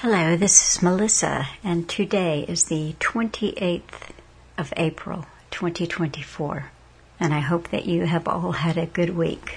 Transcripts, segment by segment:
Hello, this is Melissa, and today is the 28th of April, 2024, and I hope that you have all had a good week.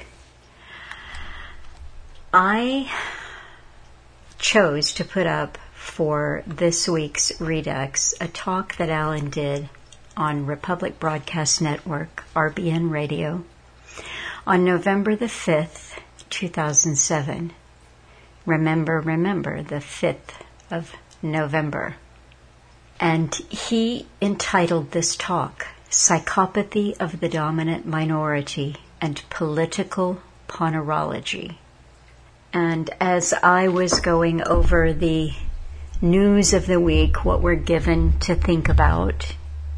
I chose to put up for this week's Redux a talk that Alan did on Republic Broadcast Network, RBN Radio, on November the 5th, 2007. Remember, the 5th of November. And he entitled this talk, Psychopathy of the Dominant Minority and Political Ponerology. And as I was going over the news of the week, what we're given to think about,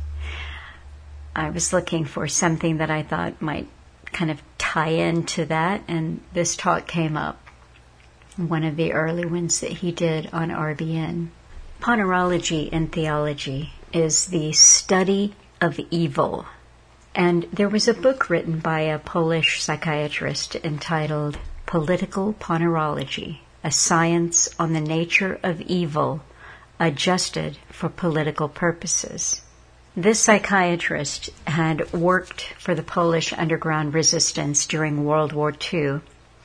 I was looking for something that I thought might kind of tie into that, and this talk came up. One of the early ones that he did on RBN. Ponerology in theology is the study of evil. And there was a book written by a Polish psychiatrist entitled Political Ponerology, a Science on the Nature of Evil Adjusted for Political Purposes. This psychiatrist had worked for the Polish underground resistance during World War II.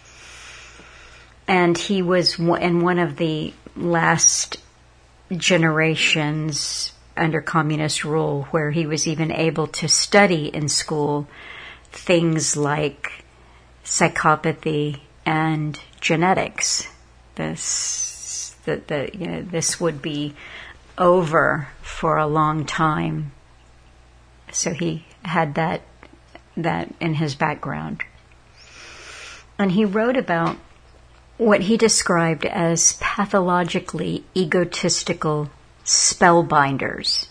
And he was in one of the last generations under communist rule where he was even able to study in school things like psychopathy and genetics. This would be over for a long time. So he had that in his background. And he wrote about what he described as pathologically egotistical spellbinders.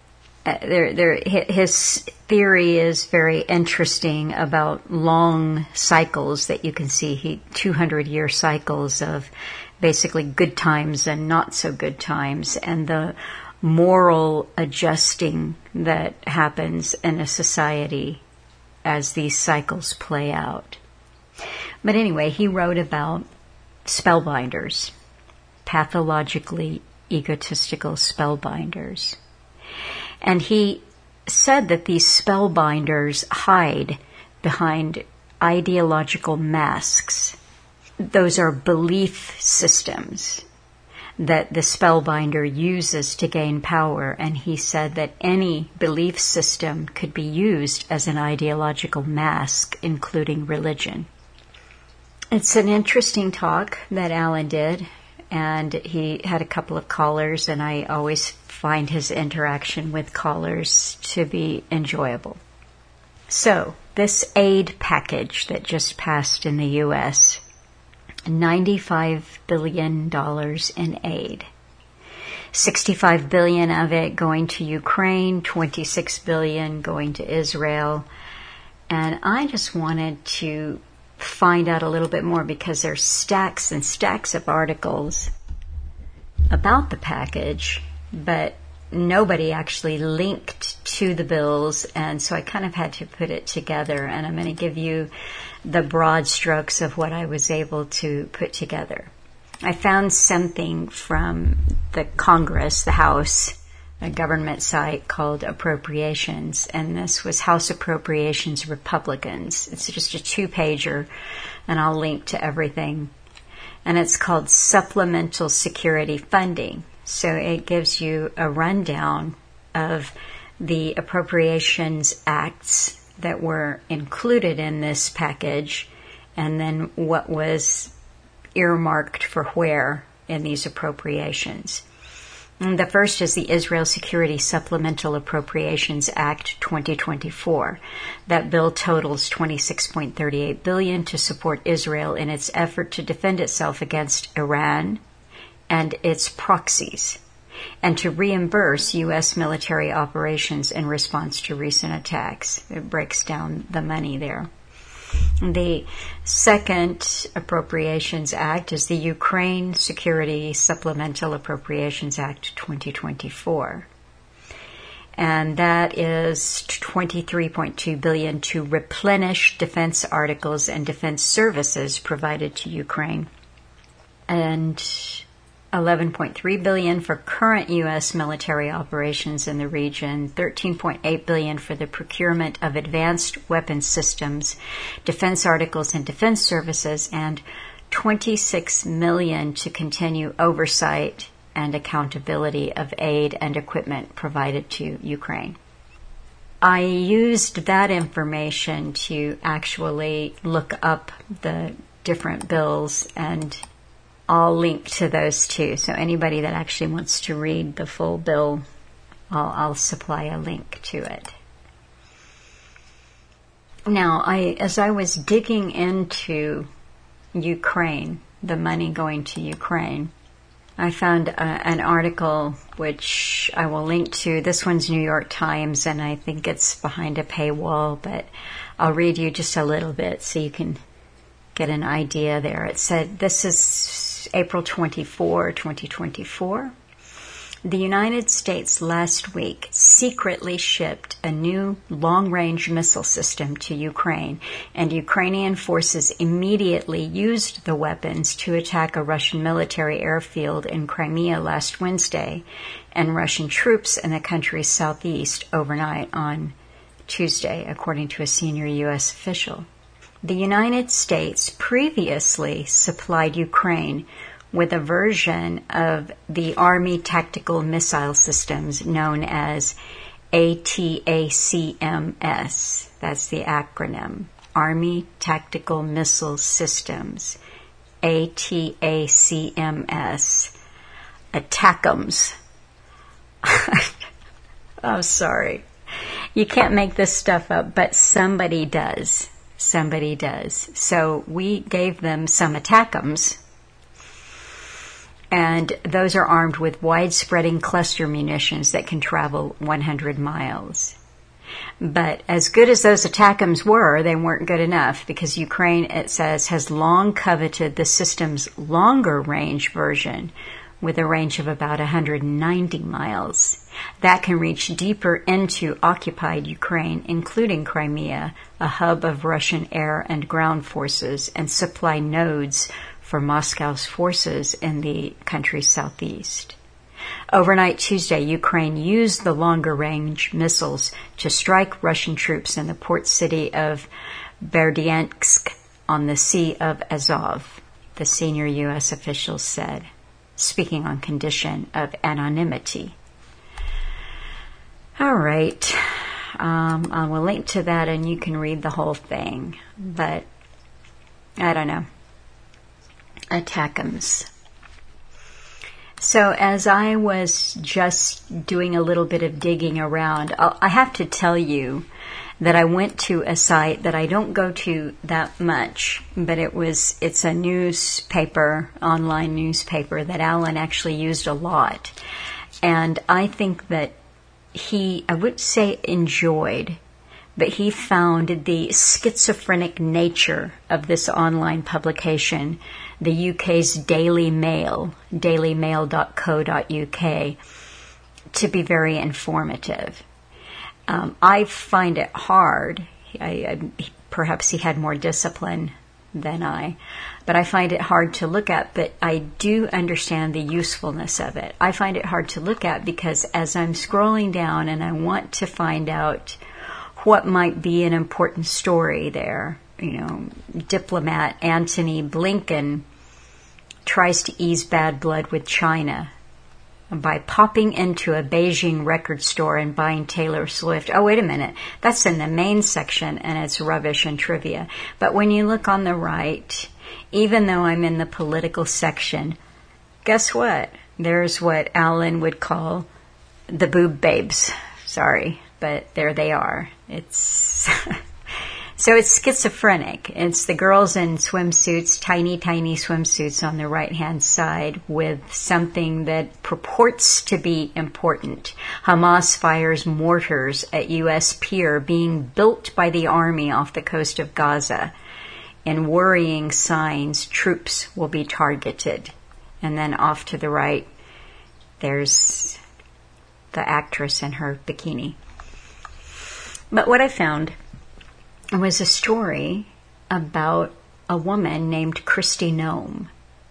His theory is very interesting about long cycles that you can see, 200-year cycles of basically good times and not so good times, and the moral adjusting that happens in a society as these cycles play out. But anyway, he wrote about spellbinders, pathologically egotistical spellbinders. And he said that these spellbinders hide behind ideological masks. Those are belief systems that the spellbinder uses to gain power, and he said that any belief system could be used as an ideological mask, including religion. It's an interesting talk that Alan did, and he had a couple of callers, and I always find his interaction with callers to be enjoyable. So, this aid package that just passed in the U.S., $95 billion in aid. $65 billion of it going to Ukraine, $26 billion going to Israel. And I just wanted to find out a little bit more because there's stacks and stacks of articles about the package, but nobody actually linked to the bills, and so I kind of had to put it together, and I'm going to give you the broad strokes of what I was able to put together. I found something from the Congress, the House, a government site called Appropriations, and this was House Appropriations Republicans. It's just a 2-pager, and I'll link to everything. And it's called Supplemental Security Funding. So it gives you a rundown of the appropriations acts that were included in this package, and then what was earmarked for where in these appropriations. The first is the Israel Security Supplemental Appropriations Act 2024. That bill totals $26.38 billion to support Israel in its effort to defend itself against Iran and its proxies, and to reimburse U.S. military operations in response to recent attacks. It breaks down the money there. The second Appropriations Act is the Ukraine Security Supplemental Appropriations Act 2024. And that is $23.2 billion to replenish defense articles and defense services provided to Ukraine. And $11.3 billion for current U.S. military operations in the region, $13.8 billion for the procurement of advanced weapons systems, defense articles and defense services, and $26 million to continue oversight and accountability of aid and equipment provided to Ukraine. I used that information to actually look up the different bills, and I'll link to those too. So anybody that actually wants to read the full bill, I'll supply a link to it. Now, as I was digging into Ukraine, the money going to Ukraine, I found an article which I will link to. This one's New York Times, and I think it's behind a paywall, but I'll read you just a little bit so you can get an idea there. It said, this is April 24, 2024. The United States last week secretly shipped a new long-range missile system to Ukraine, and Ukrainian forces immediately used the weapons to attack a Russian military airfield in Crimea last Wednesday and Russian troops in the country's southeast overnight on Tuesday, according to a senior U.S. official. The United States previously supplied Ukraine with a version of the Army tactical missile systems known as ATACMS. That's the acronym. Army Tactical Missile Systems. ATACMS. ATACMS. I'm sorry. You can't make this stuff up, but somebody does. Somebody does. So we gave them some ATACMS, and those are armed with wide-spreading cluster munitions that can travel 100 miles. But as good as those ATACMS were, they weren't good enough, because Ukraine, it says, has long coveted the system's longer-range version with a range of about 190 miles. That can reach deeper into occupied Ukraine, including Crimea, a hub of Russian air and ground forces, and supply nodes for Moscow's forces in the country's southeast. Overnight Tuesday, Ukraine used the longer-range missiles to strike Russian troops in the port city of Berdyansk on the Sea of Azov, the senior U.S. official said, speaking on condition of anonymity. All right. I will link to that, and you can read the whole thing. But, I don't know. ATACMS. So as I was just doing a little bit of digging around, I have to tell you that I went to a site that I don't go to that much, but it's a newspaper, online newspaper that Alan actually used a lot. And I think that I would say enjoyed, but he found the schizophrenic nature of this online publication, the UK's Daily Mail, dailymail.co.uk, to be very informative. I find it hard. Perhaps he had more discipline than I, but I find it hard to look at, but I do understand the usefulness of it. I find it hard to look at because as I'm scrolling down and I want to find out what might be an important story there, diplomat Antony Blinken tries to ease bad blood with China by popping into a Beijing record store and buying Taylor Swift. Oh, wait a minute. That's in the main section, and it's rubbish and trivia. But when you look on the right, even though I'm in the political section, guess what? There's what Alan would call the boob babes. Sorry, but there they are. It's... So it's schizophrenic. It's the girls in swimsuits, tiny, tiny swimsuits on the right-hand side with something that purports to be important. Hamas fires mortars at U.S. pier being built by the army off the coast of Gaza. In worrying signs, troops will be targeted. And then off to the right, there's the actress in her bikini. But what I found was a story about a woman named Kristi Noem.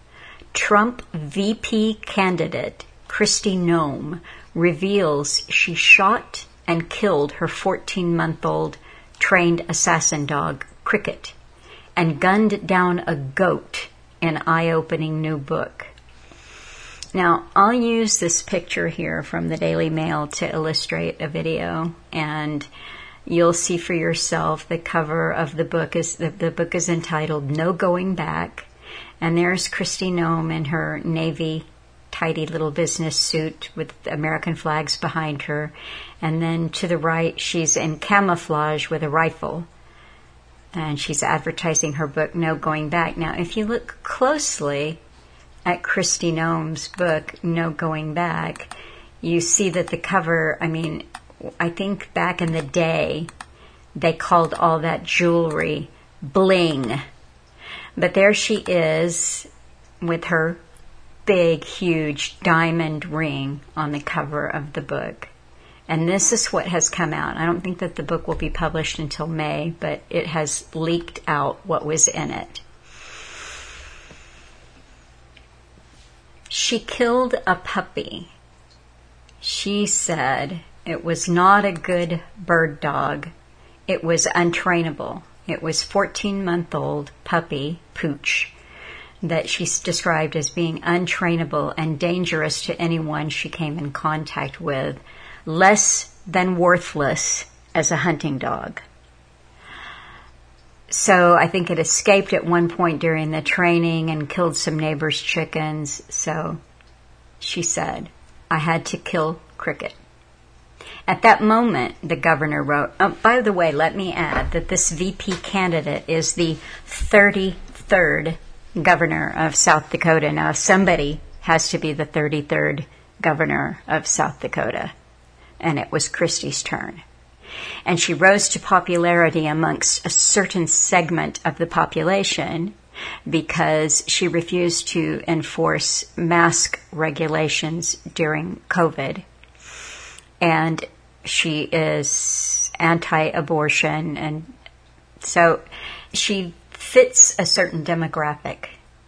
Trump VP candidate Kristi Noem reveals she shot and killed her 14-month-old trained assassin dog, Cricket, and gunned down a goat in eye-opening new book. Now, I'll use this picture here from the Daily Mail to illustrate a video, and you'll see for yourself the cover of the book is entitled No Going Back, and there's Kristi Noem in her navy tidy little business suit with American flags behind her, and then to the right she's in camouflage with a rifle, and she's advertising her book No Going Back. Now, if you look closely at Kristi Noem's book, No Going Back, you see that the cover, I think back in the day, they called all that jewelry bling. But there she is with her big, huge diamond ring on the cover of the book. And this is what has come out. I don't think that the book will be published until May, but it has leaked out what was in it. She killed a puppy. She said it was not a good bird dog. It was untrainable. It was 14-month-old puppy, Pooch, that she described as being untrainable and dangerous to anyone she came in contact with, less than worthless as a hunting dog. So I think it escaped at one point during the training and killed some neighbors' chickens. So she said, I had to kill Cricket. At that moment, the governor wrote, by the way, let me add that this VP candidate is the 33rd governor of South Dakota. Now, somebody has to be the 33rd governor of South Dakota, and it was Kristi's turn. And she rose to popularity amongst a certain segment of the population because she refused to enforce mask regulations during COVID. And she is anti-abortion, and so she fits a certain demographic.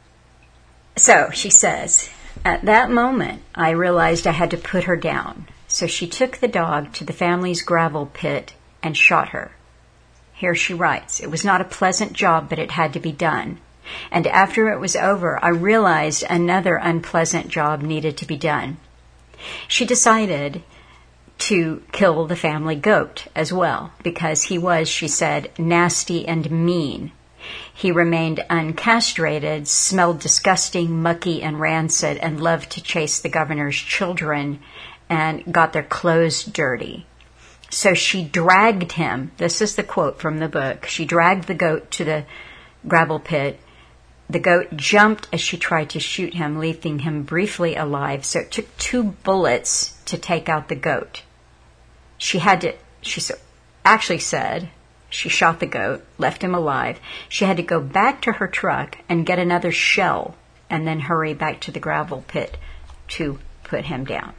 So she says, at that moment, I realized I had to put her down. So she took the dog to the family's gravel pit and shot her. Here she writes, it was not a pleasant job, but it had to be done. And after it was over, I realized another unpleasant job needed to be done. She decided to kill the family goat as well, because he was, she said, nasty and mean. He remained uncastrated, smelled disgusting, mucky, and rancid, and loved to chase the governor's children and got their clothes dirty. So she dragged him. This is the quote from the book. She dragged the goat to the gravel pit. The goat jumped as she tried to shoot him, leaving him briefly alive. So it took 2 bullets to take out the goat. She actually said she shot the goat, left him alive. She had to go back to her truck and get another shell and then hurry back to the gravel pit to put him down.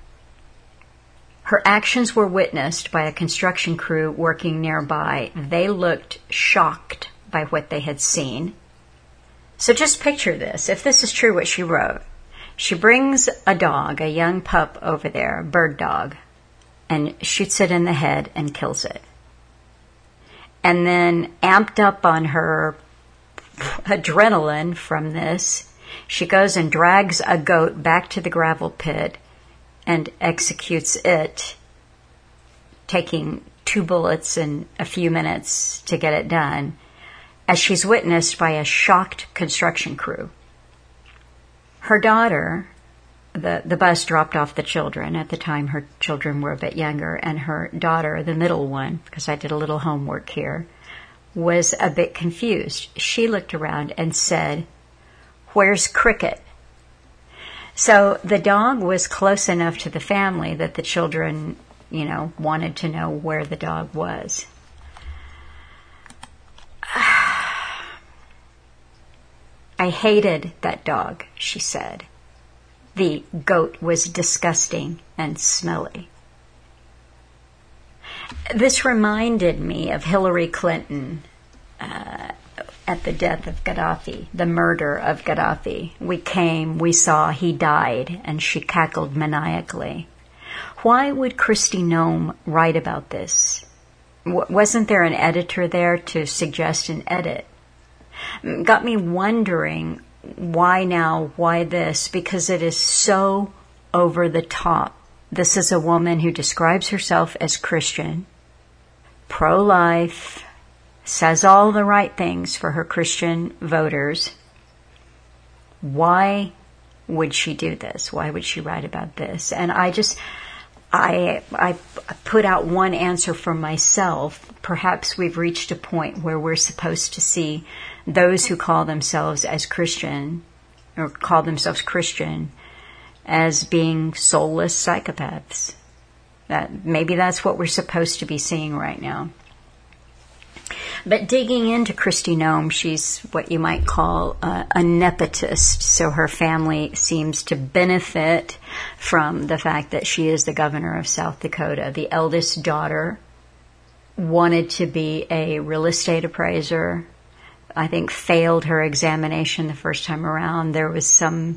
Her actions were witnessed by a construction crew working nearby. They looked shocked by what they had seen. So just picture this. If this is true what she wrote, she brings a dog, a young pup over there, a bird dog, and shoots it in the head and kills it. And then, amped up on her adrenaline from this, she goes and drags a goat back to the gravel pit and executes it, taking 2 bullets and a few minutes to get it done, as she's witnessed by a shocked construction crew. Her daughter, the bus dropped off the children. At the time, her children were a bit younger, and her daughter, the middle one, because I did a little homework here, was a bit confused. She looked around and said, "Where's Cricket?" So the dog was close enough to the family that the children, wanted to know where the dog was. I hated that dog, she said. The goat was disgusting and smelly. This reminded me of Hillary Clinton at the death of Gaddafi, the murder of Gaddafi. We came, we saw, he died, and she cackled maniacally. Why would Kristi Noem write about this? Wasn't there an editor there to suggest an edit? Got me wondering, why now, why this? Because it is so over the top. This is a woman who describes herself as Christian, pro-life, says all the right things for her Christian voters. Why would she do this? Why would she write about this? And I put out one answer for myself. Perhaps we've reached a point where we're supposed to see those who call themselves as Christian, or call themselves Christian, as being soulless psychopaths. Maybe that's what we're supposed to be seeing right now. But digging into Kristi Noem, she's what you might call a nepotist. So her family seems to benefit from the fact that she is the governor of South Dakota. The eldest daughter wanted to be a real estate appraiser. I think failed her examination the first time around. There was some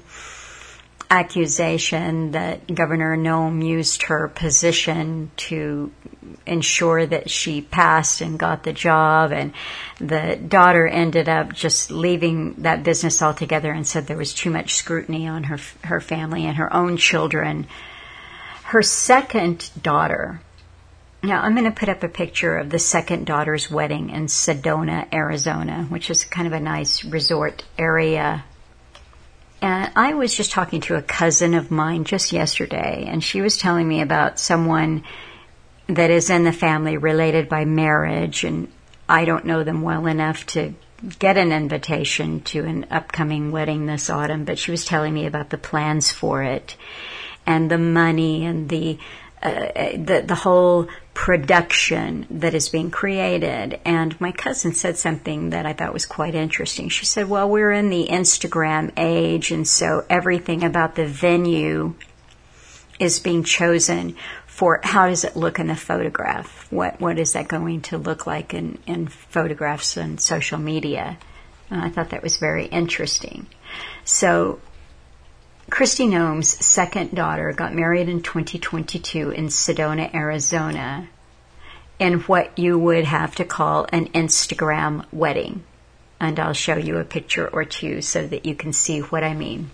accusation that Governor Noem used her position to ensure that she passed and got the job, and the daughter ended up just leaving that business altogether and said there was too much scrutiny on her family and her own children. Her second daughter, now I'm going to put up a picture of the second daughter's wedding in Sedona, Arizona, which is kind of a nice resort area. And I was just talking to a cousin of mine just yesterday, and she was telling me about someone that is in the family related by marriage, and I don't know them well enough to get an invitation to an upcoming wedding this autumn, but she was telling me about the plans for it and the money and the whole production that is being created. And my cousin said something that I thought was quite interesting. She said, well, we're in the Instagram age, and so everything about the venue is being chosen for how does it look in the photograph? What is that going to look like in photographs and social media? And I thought that was very interesting. So Kristi Noem's second daughter got married in 2022 in Sedona, Arizona, in what you would have to call an Instagram wedding. And I'll show you a picture or two so that you can see what I mean.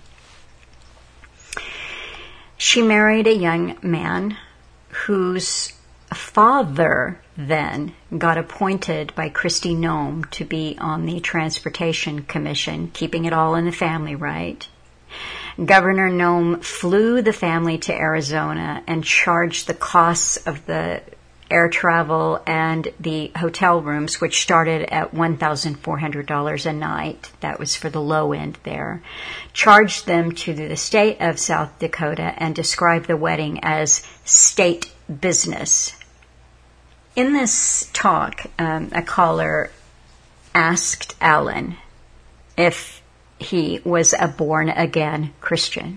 She married a young man whose father then got appointed by Kristi Noem to be on the Transportation Commission, keeping it all in the family, right? Governor Noem flew the family to Arizona and charged the costs of the air travel and the hotel rooms, which started at $1,400 a night. That was for the low end there. Charged them to the state of South Dakota and described the wedding as state business. In this talk, a caller asked Alan if he was a born-again Christian.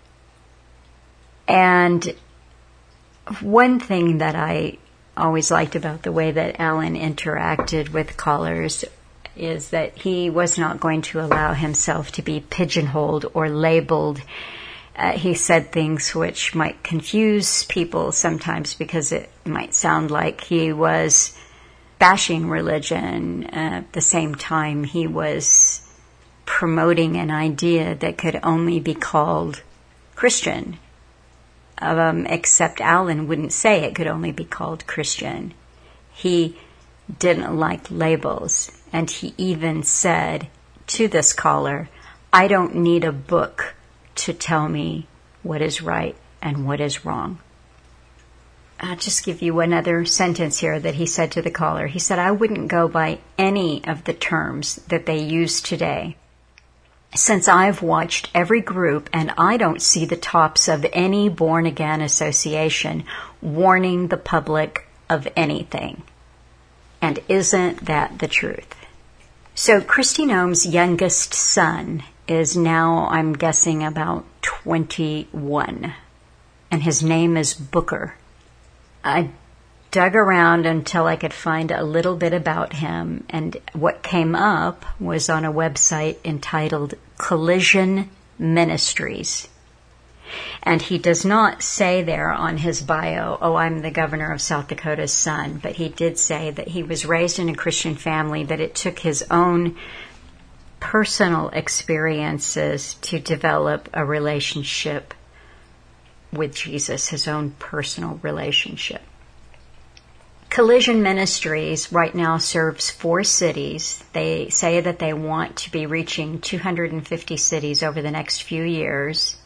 And one thing that I always liked about the way that Alan interacted with callers is that he was not going to allow himself to be pigeonholed or labeled. He said things which might confuse people sometimes because it might sound like he was bashing religion. At the same time, he was promoting an idea that could only be called Christian. Except Alan wouldn't say it could only be called Christian. He didn't like labels. And he even said to this caller, I don't need a book to tell me what is right and what is wrong. I'll just give you another sentence here that he said to the caller. He said, I wouldn't go by any of the terms that they use today, since I've watched every group and I don't see the tops of any born-again association warning the public of anything. And isn't that the truth? So Kristi Noem's youngest son is now, I'm guessing, about 21. And his name is Booker. I dug around until I could find a little bit about him, and what came up was on a website entitled Collision Ministries. And he does not say there on his bio, oh, I'm the governor of South Dakota's son, but he did say that he was raised in a Christian family, that it took his own personal experiences to develop a relationship with Jesus, his own personal relationship. Collision Ministries right now serves 4 cities. They say that they want to be reaching 250 cities over the next few years.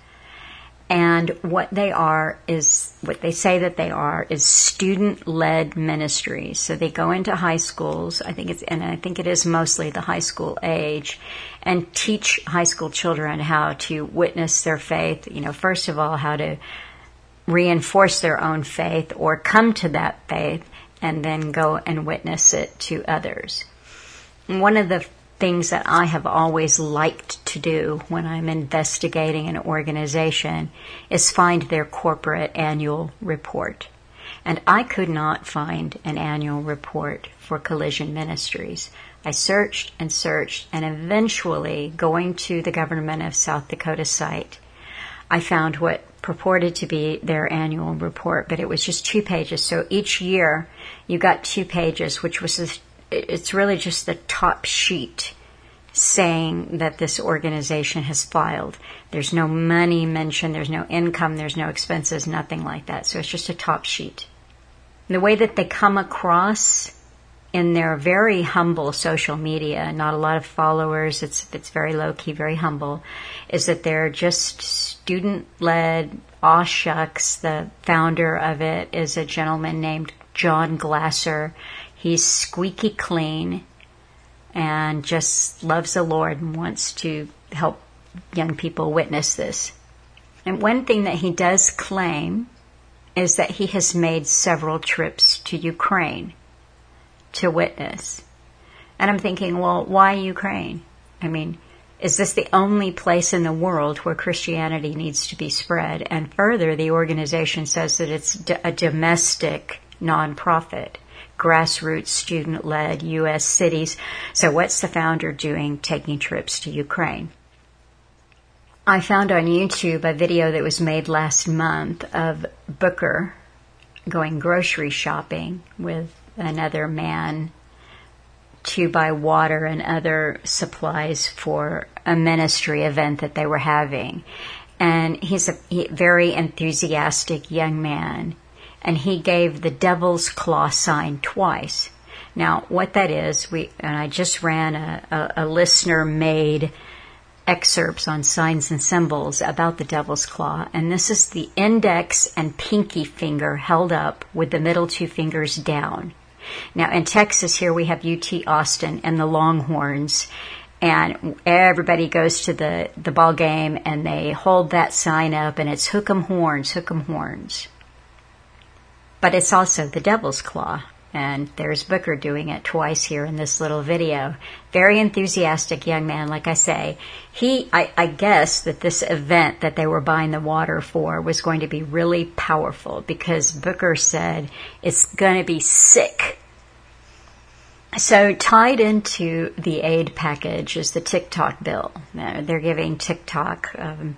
And what they say that they are is student-led ministries. So they go into high schools, I think it is mostly the high school age, and teach high school children how to witness their faith. First of all, how to reinforce their own faith or come to that faith, and then go and witness it to others. And one of the things that I have always liked to do when I'm investigating an organization is find their corporate annual report. And I could not find an annual report for Collision Ministries. I searched and searched, and eventually, going to the Government of South Dakota site, I found what purported to be their annual report, but it was just 2 pages. So each year you got 2 pages, which was it's really just the top sheet saying that this organization has filed. There's no money mentioned, there's no income, there's no expenses, nothing like that. So it's just a top sheet. The way that they come across in their very humble social media, not a lot of followers, it's very low-key, very humble, is that they're just student-led, aw shucks. The founder of it is a gentleman named John Glasser. He's squeaky clean and just loves the Lord and wants to help young people witness this. And one thing that he does claim is that he has made several trips to Ukraine to witness. And I'm thinking, well, why Ukraine? I mean, is this the only place in the world where Christianity needs to be spread? And further, the organization says that it's a domestic nonprofit, grassroots, student-led U.S. cities. So what's the founder doing taking trips to Ukraine? I found on YouTube a video that was made last month of Booker going grocery shopping with another man to buy water and other supplies for a ministry event that they were having. And he's a very enthusiastic young man. And he gave the devil's claw sign twice. Now, what that is, and I just ran a listener-made excerpts on signs and symbols about the devil's claw. And this is the index and pinky finger held up with the middle 2 fingers down. Now, in Texas here, we have UT Austin and the Longhorns. And everybody goes to the ball game and they hold that sign up, and it's hook 'em horns, hook 'em horns. But it's also the devil's claw. And there's Booker doing it twice here in this little video. Very enthusiastic young man, like I say. I guess that this event that they were buying the water for was going to be really powerful, because Booker said it's going to be sick. So tied into the aid package is the TikTok bill. They're giving TikTok,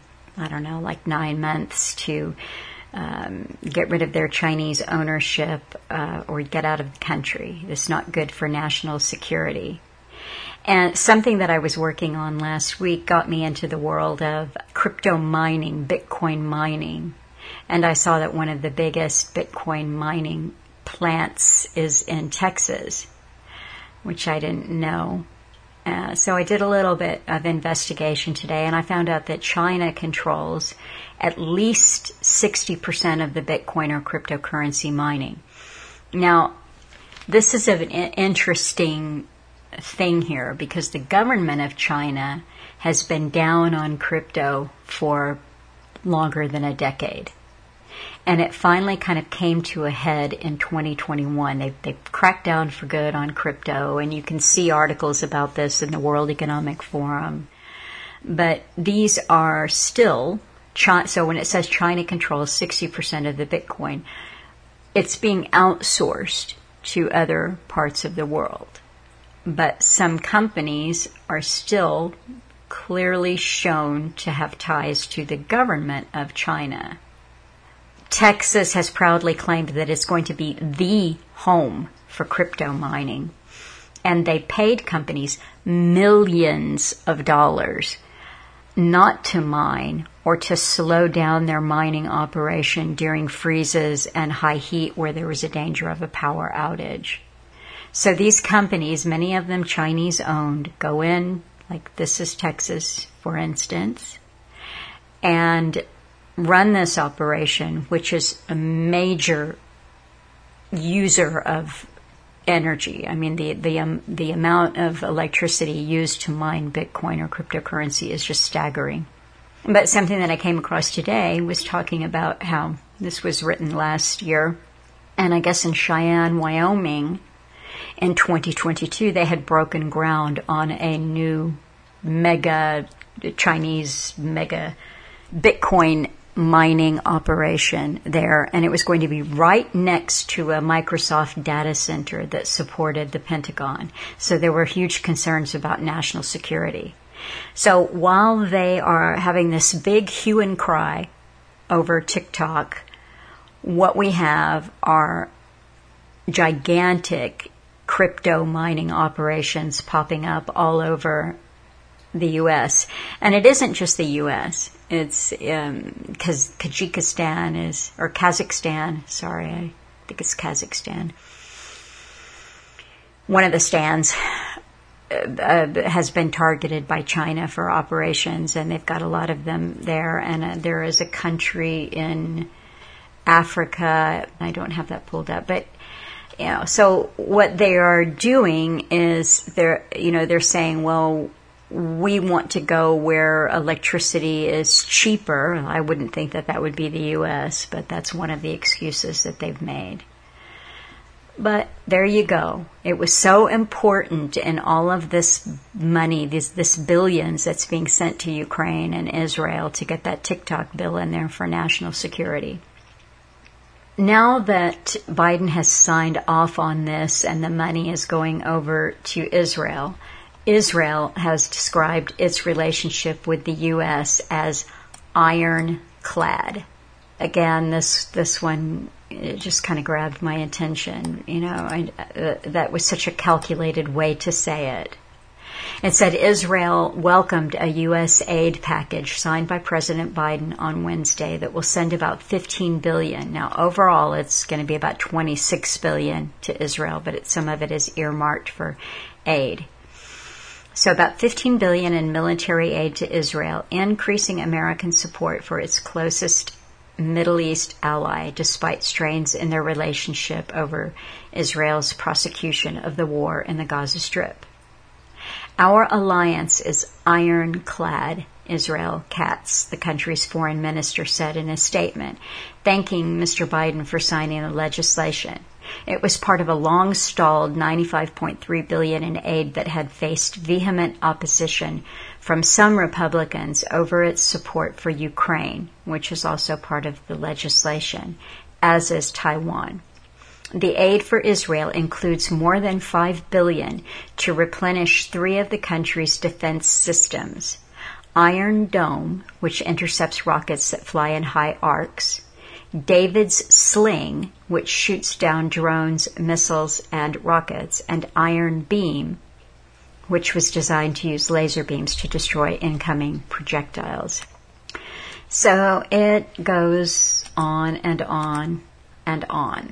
9 months to get rid of their Chinese ownership or get out of the country. It's not good for national security. And something that I was working on last week got me into the world of crypto mining, Bitcoin mining. And I saw that one of the biggest Bitcoin mining plants is in Texas, which I didn't know. So I did a little bit of investigation today, and I found out that China controls at least 60% of the Bitcoin or cryptocurrency mining. Now, this is an interesting thing here, because the government of China has been down on crypto for longer than a decade. And it finally kind of came to a head in 2021. They cracked down for good on crypto, and you can see articles about this in the World Economic Forum. But these are still, so when it says China controls 60% of the Bitcoin, it's being outsourced to other parts of the world. But some companies are still clearly shown to have ties to the government of China. Texas has proudly claimed that it's going to be the home for crypto mining. And they paid companies millions of dollars not to mine or to slow down their mining operation during freezes and high heat where there was a danger of a power outage. So these companies, many of them Chinese owned, go in, like this is Texas, for instance, and run this operation, which is a major user of energy. I mean, the amount of electricity used to mine Bitcoin or cryptocurrency is just staggering. But something that I came across today was talking about how this was written last year, and I guess in Cheyenne, Wyoming, in 2022, they had broken ground on a new Chinese mega Bitcoin mining operation there, and it was going to be right next to a Microsoft data center that supported the Pentagon. So there were huge concerns about national security. So while they are having this big hue and cry over TikTok, what we have are gigantic crypto mining operations popping up all over the U.S. And it isn't just the U.S. It's because Kazakhstan, I think it's Kazakhstan. One of the stands has been targeted by China for operations, and they've got a lot of them there. And there is a country in Africa, I don't have that pulled up, but so what they are doing is they're saying, well, we want to go where electricity is cheaper. I wouldn't think that would be the U.S., but that's one of the excuses that they've made. But there you go. It was so important in all of this money, this billions that's being sent to Ukraine and Israel to get that TikTok bill in there for national security. Now that Biden has signed off on this and the money is going over to Israel, Israel has described its relationship with the U.S. as ironclad. Again, this one, it just kind of grabbed my attention. That was such a calculated way to say it. It said Israel welcomed a U.S. aid package signed by President Biden on Wednesday that will send about $15 billion. Now, overall, it's going to be about $26 billion to Israel, but some of it is earmarked for aid. So about $15 billion in military aid to Israel, increasing American support for its closest Middle East ally, despite strains in their relationship over Israel's prosecution of the war in the Gaza Strip. Our alliance is ironclad, Israel Katz, the country's foreign minister, said in a statement, thanking Mr. Biden for signing the legislation. It was part of a long-stalled $95.3 billion in aid that had faced vehement opposition from some Republicans over its support for Ukraine, which is also part of the legislation, as is Taiwan. The aid for Israel includes more than $5 billion to replenish 3 of the country's defense systems: Iron Dome, which intercepts rockets that fly in high arcs; David's Sling, which shoots down drones, missiles, and rockets; and Iron Beam, which was designed to use laser beams to destroy incoming projectiles. So it goes on and on and on.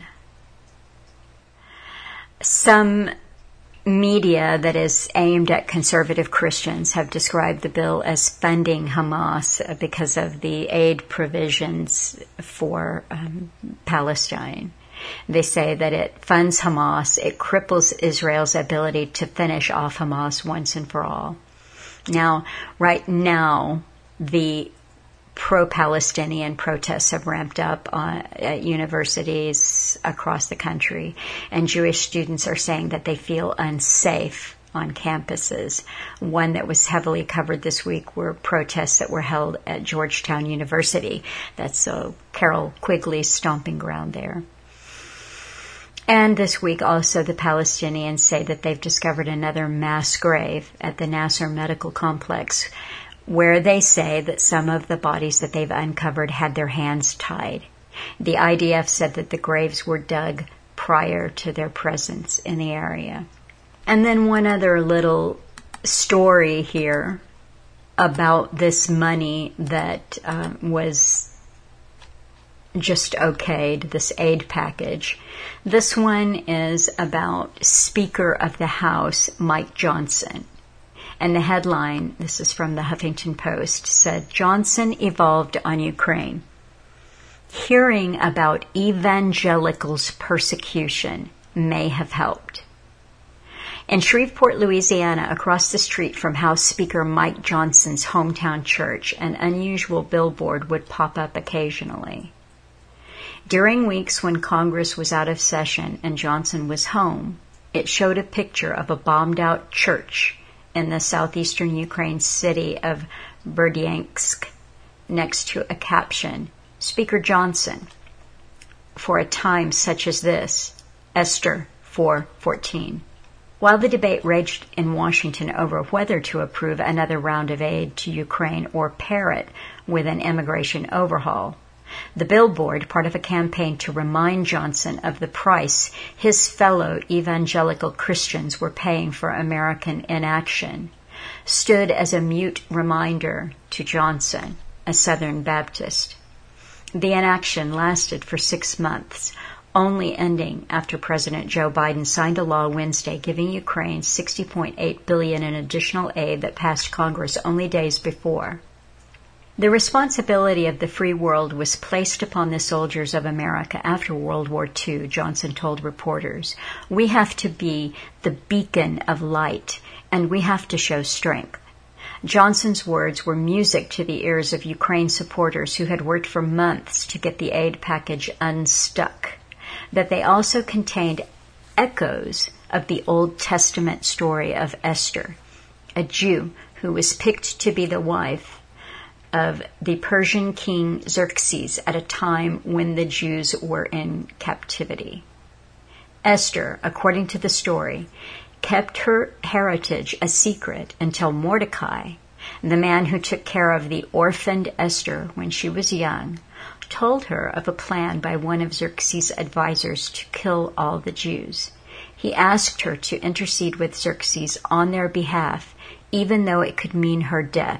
Some media that is aimed at conservative Christians have described the bill as funding Hamas because of the aid provisions for Palestine. They say that it funds Hamas, it cripples Israel's ability to finish off Hamas once and for all. Now, right now, the pro-Palestinian protests have ramped up at universities across the country, and Jewish students are saying that they feel unsafe on campuses. One that was heavily covered this week were protests that were held at Georgetown University. That's Carol Quigley's stomping ground there. And this week also the Palestinians say that they've discovered another mass grave at the Nasser Medical Complex, where they say that some of the bodies that they've uncovered had their hands tied. The IDF said that the graves were dug prior to their presence in the area. And then one other little story here about this money that was just okayed, this aid package. This one is about Speaker of the House Mike Johnson. And the headline, this is from the Huffington Post, said, "Johnson evolved on Ukraine. Hearing about evangelicals' persecution may have helped." In Shreveport, Louisiana, across the street from House Speaker Mike Johnson's hometown church, an unusual billboard would pop up occasionally. During weeks when Congress was out of session and Johnson was home, it showed a picture of a bombed-out church in the southeastern Ukraine city of Berdyansk next to a caption, "Speaker Johnson, for a time such as this, Esther 4:14. While the debate raged in Washington over whether to approve another round of aid to Ukraine or pair it with an immigration overhaul, the billboard, part of a campaign to remind Johnson of the price his fellow evangelical Christians were paying for American inaction, stood as a mute reminder to Johnson, a Southern Baptist. The inaction lasted for 6 months, only ending after President Joe Biden signed a law Wednesday giving Ukraine $60.8 billion in additional aid that passed Congress only days before. The responsibility of the free world was placed upon the soldiers of America after World War II, Johnson told reporters. We have to be the beacon of light, and we have to show strength. Johnson's words were music to the ears of Ukraine supporters who had worked for months to get the aid package unstuck. That they also contained echoes of the Old Testament story of Esther, a Jew who was picked to be the wife of the Persian king Xerxes at a time when the Jews were in captivity. Esther, according to the story, kept her heritage a secret until Mordecai, the man who took care of the orphaned Esther when she was young, told her of a plan by one of Xerxes' advisors to kill all the Jews. He asked her to intercede with Xerxes on their behalf, even though it could mean her death.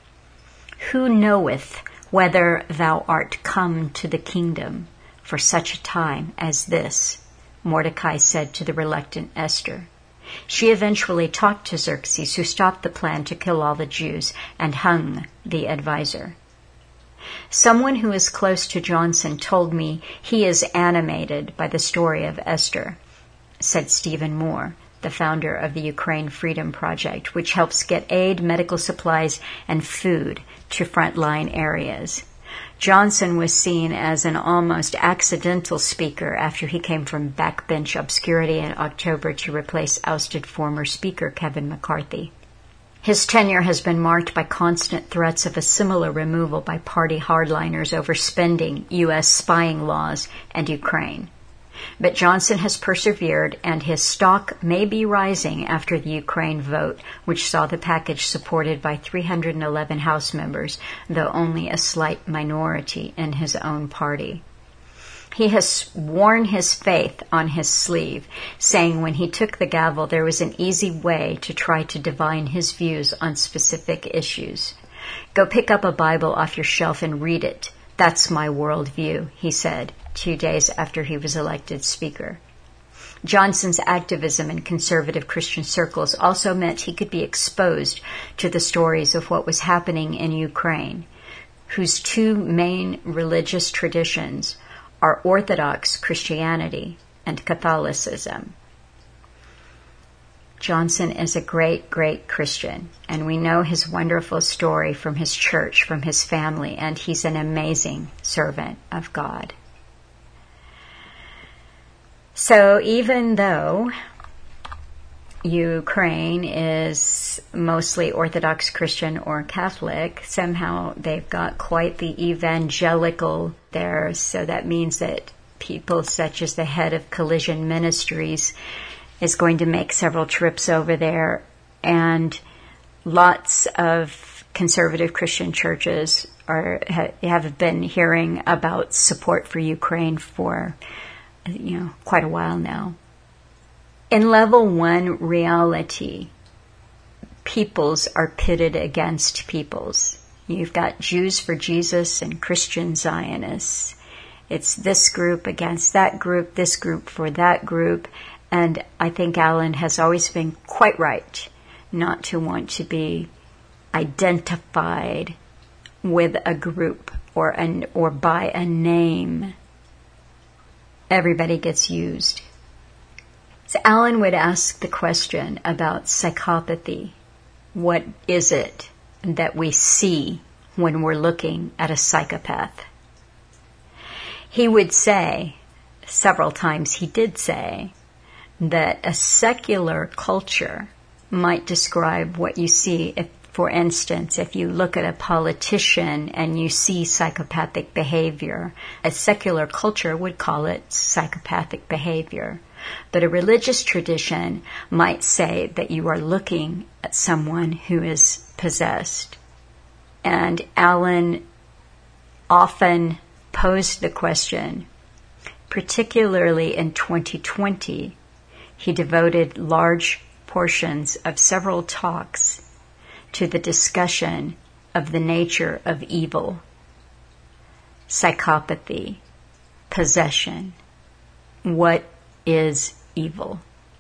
Who knoweth whether thou art come to the kingdom for such a time as this? Mordecai said to the reluctant Esther. She eventually talked to Xerxes, who stopped the plan to kill all the Jews and hung the advisor. Someone who is close to Johnson told me he is animated by the story of Esther, said Stephen Moore, the founder of the Ukraine Freedom Project, which helps get aid, medical supplies, and food to frontline areas. Johnson was seen as an almost accidental speaker after he came from backbench obscurity in October to replace ousted former Speaker Kevin McCarthy. His tenure has been marked by constant threats of a similar removal by party hardliners over spending, U.S. spying laws, and Ukraine. But Johnson has persevered, and his stock may be rising after the Ukraine vote, which saw the package supported by 311 House members, though only a slight minority in his own party. He has worn his faith on his sleeve, saying when he took the gavel there was an easy way to try to divine his views on specific issues. Go pick up a Bible off your shelf and read it. That's my worldview, he said 2 days after he was elected Speaker. Johnson's activism in conservative Christian circles also meant he could be exposed to the stories of what was happening in Ukraine, whose two main religious traditions are Orthodox Christianity and Catholicism. Johnson is a great, great Christian, and we know his wonderful story from his church, from his family, and he's an amazing servant of God. So even though Ukraine is mostly Orthodox Christian or Catholic, somehow they've got quite the evangelical there, so that means that people such as the head of Collision Ministries is going to make several trips over there, and lots of conservative Christian churches have been hearing about support for Ukraine for quite a while now. In level 1 reality, peoples are pitted against peoples. You've got Jews for Jesus and Christian Zionists. It's this group against that group, this group for that group. And I think Alan has always been quite right not to want to be identified with a group or by a name. Everybody gets used. So Alan would ask the question about psychopathy. What is it that we see when we're looking at a psychopath? He would say, several times he did say, that a secular culture might describe what you see. If, for instance, if you look at a politician and you see psychopathic behavior, a secular culture would call it psychopathic behavior. But a religious tradition might say that you are looking at someone who is possessed. And Alan often posed the question, particularly in 2020, he devoted large portions of several talks to the discussion of the nature of evil, psychopathy, possession. What is evil?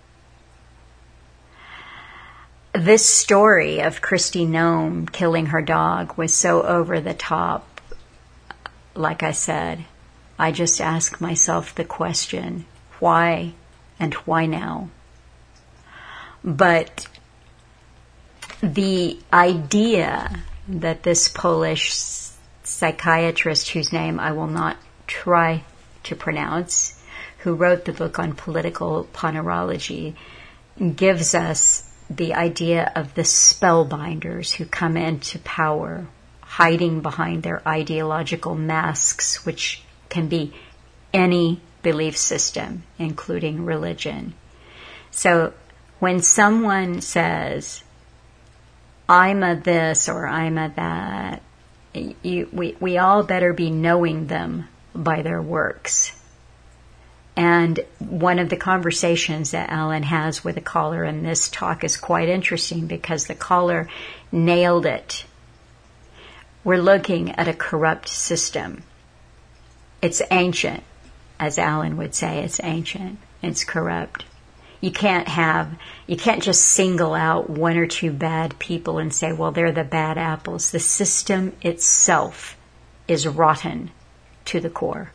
This story of Kristi Noem killing her dog was so over the top. Like I said, I just ask myself the question, why and why now? But the idea that this Polish psychiatrist, whose name I will not try to pronounce, who wrote the book on political ponerology, gives us the idea of the spellbinders who come into power, hiding behind their ideological masks, which can be any belief system, including religion. So when someone says, I'm a this or I'm a that, we all better be knowing them by their works. And one of the conversations that Alan has with a caller in this talk is quite interesting because the caller nailed it. We're looking at a corrupt system. It's ancient, as Alan would say, it's ancient, it's corrupt. You can't just single out one or two bad people and say, well, they're the bad apples. The system itself is rotten to the core.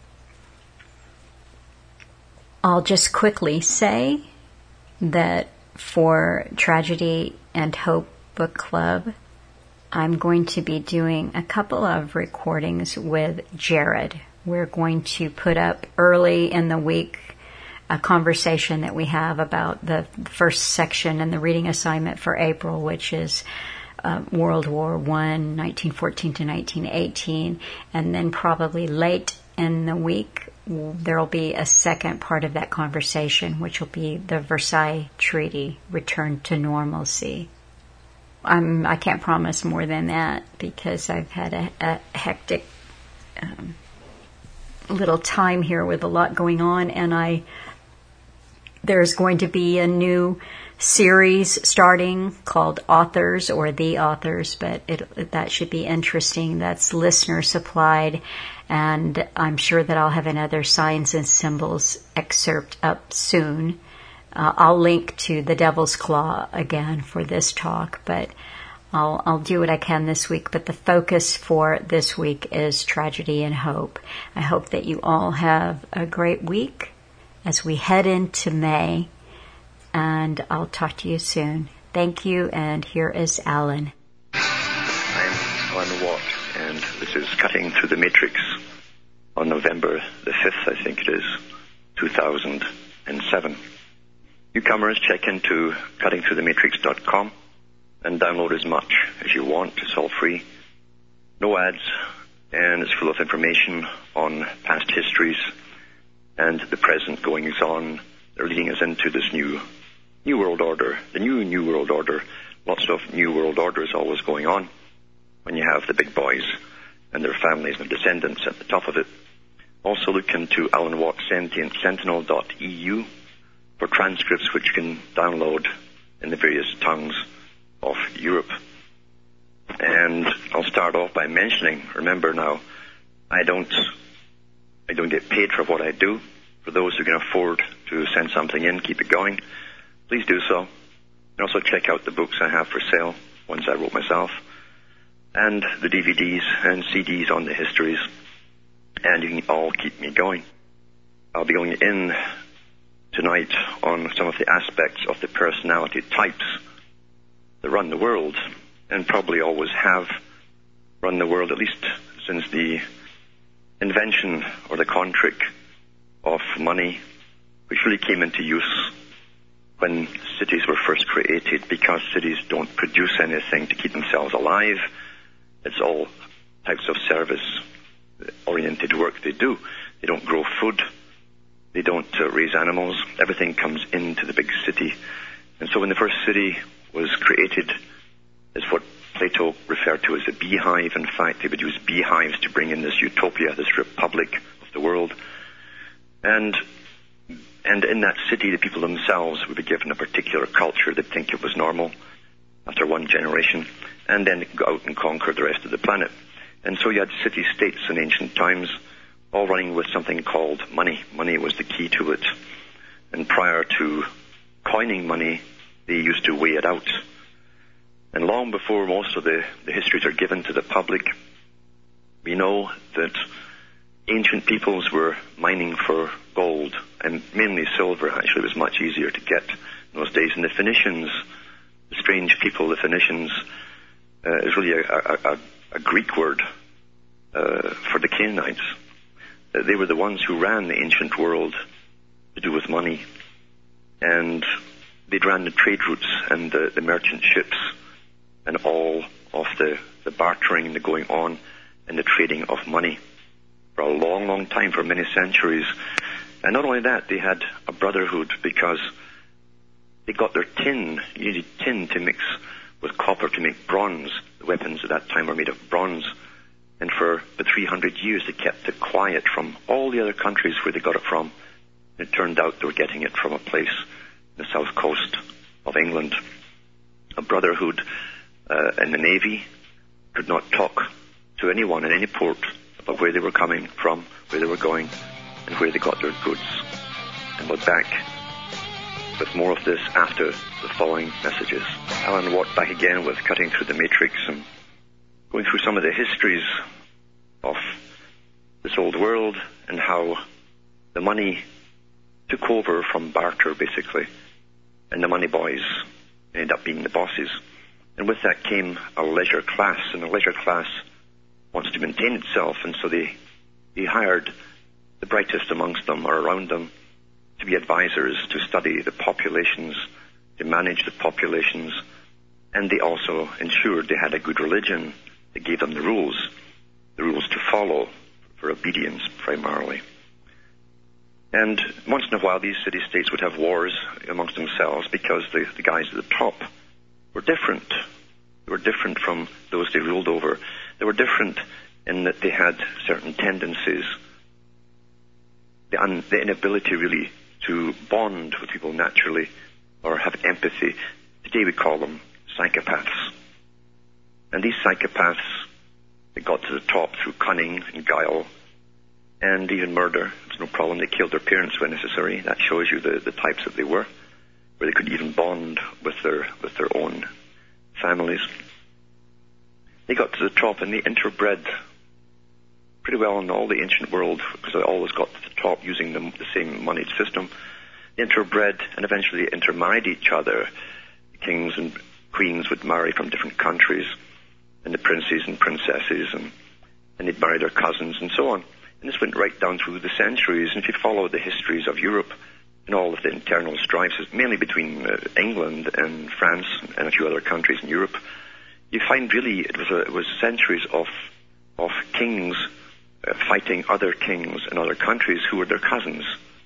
I'll just quickly say that for Tragedy and Hope Book Club, I'm going to be doing a couple of recordings with Jared. We're going to put up early in the week a conversation that we have about the first section in the reading assignment for April, which is World War I, 1914 to 1918, and then probably late in the week there will be a second part of that conversation, which will be the Versailles Treaty, return to normalcy. I can't promise more than that because I've had a hectic little time here with a lot going on, and there's going to be a new series starting called Authors or The Authors, but that should be interesting. That's listener supplied, and I'm sure that I'll have another Signs and Symbols excerpt up soon. I'll link to The Devil's Claw again for this talk, but I'll do what I can this week. But the focus for this week is Tragedy and Hope. I hope that you all have a great week as we head into May, and I'll talk to you soon. Thank you, and here is Alan. I'm Alan Watt, and this is Cutting Through the Matrix on November the 5th, I think it is, 2007. Newcomers, check into cuttingthroughthematrix.com and download as much as you want. It's all free. No ads, and it's full of information on past histories and the present goings on. They're leading us into this new world order, the new world order. Lots of new world orders always going on when you have the big boys and their families and their descendants at the top of it. Also look into Alan Watt Sentinel.eu for transcripts which you can download in the various tongues of Europe. And I'll start off by mentioning, remember now, I don't get paid for what I do. For those who can afford to send something in, keep it going, please do so. And also check out the books I have for sale, ones I wrote myself, and the DVDs and CDs on the histories, and you can all keep me going. I'll be going in tonight on some of the aspects of the personality types that run the world, and probably always have run the world, at least since the invention or the contrick of money, which really came into use when cities were first created, because cities don't produce anything to keep themselves alive. It's all types of service-oriented work they do. They don't grow food. They don't raise animals. Everything comes into the big city. And so when the first city was created, it's what Plato referred to as a beehive. In fact, they would use beehives to bring in this utopia, this republic of the world. And in that city, the people themselves would be given a particular culture. They'd think it was normal after one generation, and then go out and conquer the rest of the planet. And so you had city-states in ancient times, all running with something called money. Money was the key to it. And prior to coining money, they used to weigh it out. And long before most of the histories are given to the public, we know that ancient peoples were mining for gold, and mainly silver. Actually, was much easier to get in those days. And the Phoenicians, the strange people, the Phoenicians, is really a Greek word for the Canaanites. They were the ones who ran the ancient world to do with money, and they ran the trade routes and the merchant ships and all of the bartering and the going on and the trading of money for a long, long time, for many centuries. And not only that, they had a brotherhood, because they got their tin. You needed tin to mix with copper to make bronze. The weapons at that time were made of bronze. And for the 300 years, they kept it quiet from all the other countries where they got it from. It turned out they were getting it from a place in the south coast of England. A brotherhood in the Navy could not talk to anyone in any port about where they were coming from, where they were going, and where they got their goods. And we're back with more of this after the following messages. Alan Watt back again with Cutting Through the Matrix and going through some of the histories of this old world and how the money took over from barter, basically, and the money boys ended up being the bosses. And with that came a leisure class, and the leisure class wants to maintain itself, and so they hired the brightest amongst them or around them to be advisors, to study the populations, to manage the populations, and they also ensured they had a good religion. They gave them the rules to follow for obedience primarily. And once in a while these city-states would have wars amongst themselves, because the guys at the top were different. They were different from those they ruled over. They were different in that they had certain tendencies, the inability really to bond with people naturally or have empathy. Today we call them psychopaths. And these psychopaths, they got to the top through cunning and guile and even murder. It's no problem. They killed their parents when necessary. That shows you the types that they were, where they could even bond with their own families. They got to the top and they interbred pretty well in all the ancient world, because they always got to the top using the same moneyed system. They interbred and eventually intermarried each other. Kings and queens would marry from different countries, and the princes and princesses, and they'd marry their cousins and so on. And this went right down through the centuries. And if you follow the histories of Europe and all of the internal strifes, mainly between England and France and a few other countries in Europe, you find really it was centuries of kings fighting other kings in other countries who were their cousins.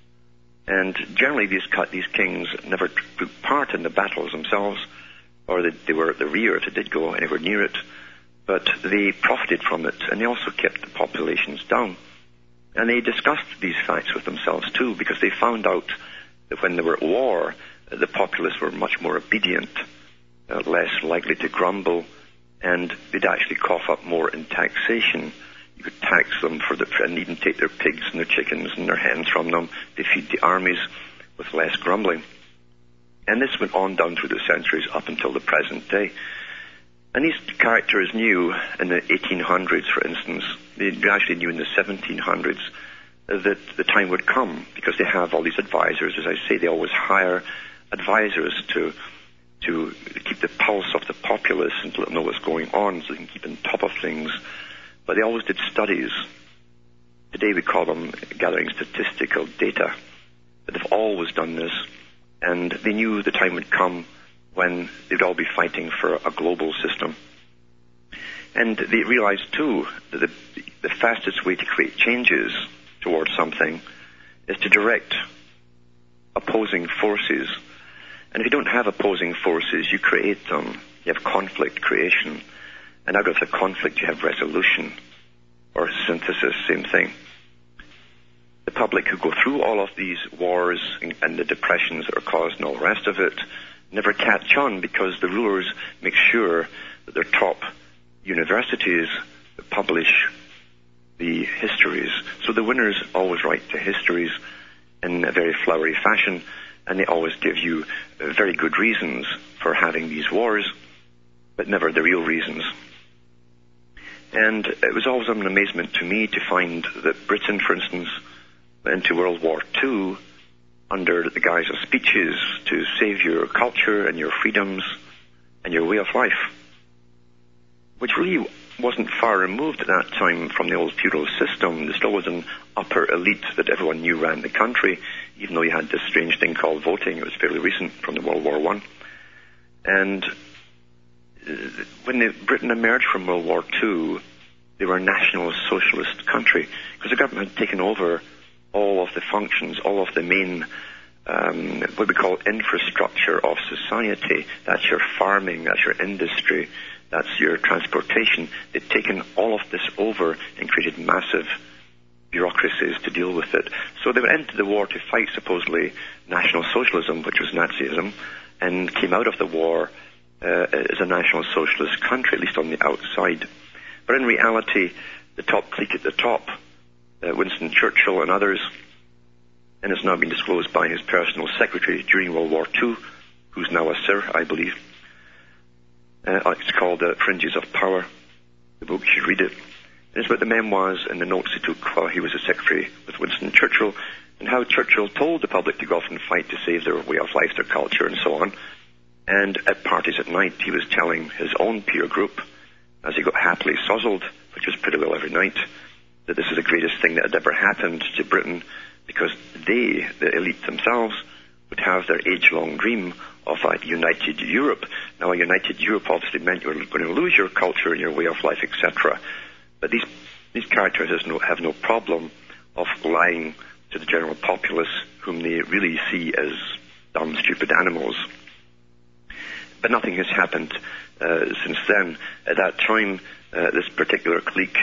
And generally these kings never took part in the battles themselves, or they were at the rear if they did go anywhere near it, but they profited from it, and they also kept the populations down. And they discussed these facts with themselves too, because they found out that when they were at war, the populace were much more obedient, less likely to grumble, and they'd actually cough up more in taxation. You could tax them and even take their pigs and their chickens and their hens from them to feed the armies with less grumbling. And this went on down through the centuries up until the present day. And these characters knew in the 1800s, for instance, they actually knew in the 1700s that the time would come, because they have all these advisors. As I say, they always hire advisors to keep the pulse of the populace and to let them know what's going on so they can keep on top of things. But they always did studies. Today we call them gathering statistical data. But they've always done this, and they knew the time would come when they'd all be fighting for a global system. And they realized too that the fastest way to create changes towards something is to direct opposing forces. And if you don't have opposing forces, you create them. You have conflict creation. And out of the conflict, you have resolution, or synthesis, same thing. The public who go through all of these wars and the depressions that are caused and all the rest of it never catch on, because the rulers make sure that their top universities publish the histories. So the winners always write the histories in a very flowery fashion, and they always give you very good reasons for having these wars, but never the real reasons. And it was always an amazement to me to find that Britain, for instance, went into World War II under the guise of speeches to save your culture and your freedoms and your way of life, which really wasn't far removed at that time from the old feudal system. There still was an upper elite that everyone knew ran the country, even though you had this strange thing called voting. It was fairly recent from the World War I. And when Britain emerged from World War II, they were a national socialist country, because the government had taken over all of the functions, all of the main, what we call infrastructure of society. That's your farming, that's your industry, that's your transportation. They'd taken all of this over and created massive bureaucracies to deal with it. So they went into the war to fight supposedly National Socialism, which was Nazism, and came out of the war as a National Socialist country, at least on the outside. But in reality, the top clique at the top, Winston Churchill and others, and it's now been disclosed by his personal secretary during World War II, who's now a Sir, I believe. It's called Fringes of Power. The book, you should read it. And it's about the memoirs and the notes he took while he was a secretary with Winston Churchill, and how Churchill told the public to go off and fight to save their way of life, their culture, and so on. And at parties at night, he was telling his own peer group, as he got happily sozzled, which was pretty well every night, that this is the greatest thing that had ever happened to Britain, because they, the elite themselves, would have their age-long dream of a united Europe. Now, a united Europe obviously meant you were going to lose your culture and your way of life, etc. But these characters have no problem of lying to the general populace, whom they really see as dumb, stupid animals. But nothing has happened since then. At that time, this particular clique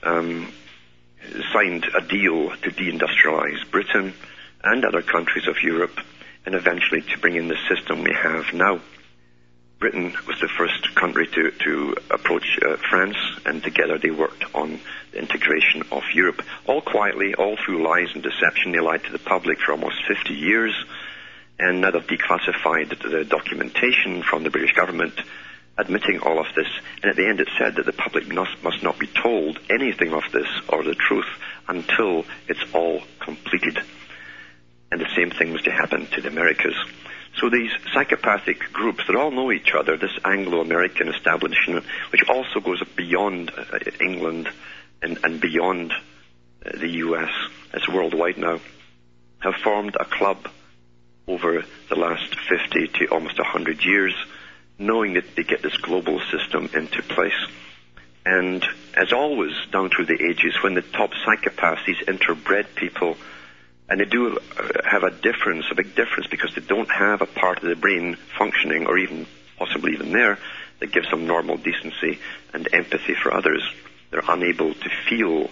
signed a deal to deindustrialize Britain and other countries of Europe, and eventually to bring in the system we have now. Britain was the first country to approach France, and together they worked on the integration of Europe. All quietly, all through lies and deception. They lied to the public for almost 50 years, and now they've declassified the documentation from the British government admitting all of this. And at the end it said that the public must not be told anything of this or the truth until it's all completed. And the same thing was to happen to the Americas. So these psychopathic groups that all know each other, this Anglo-American establishment, which also goes beyond England and beyond the US, it's worldwide now, have formed a club over the last 50 to almost 100 years, knowing that they get this global system into place. And as always, down through the ages, when the top psychopaths, these interbred people, And they do have a big difference, because they don't have a part of the brain functioning, or even possibly even there, that gives them normal decency and empathy for others. They're unable to feel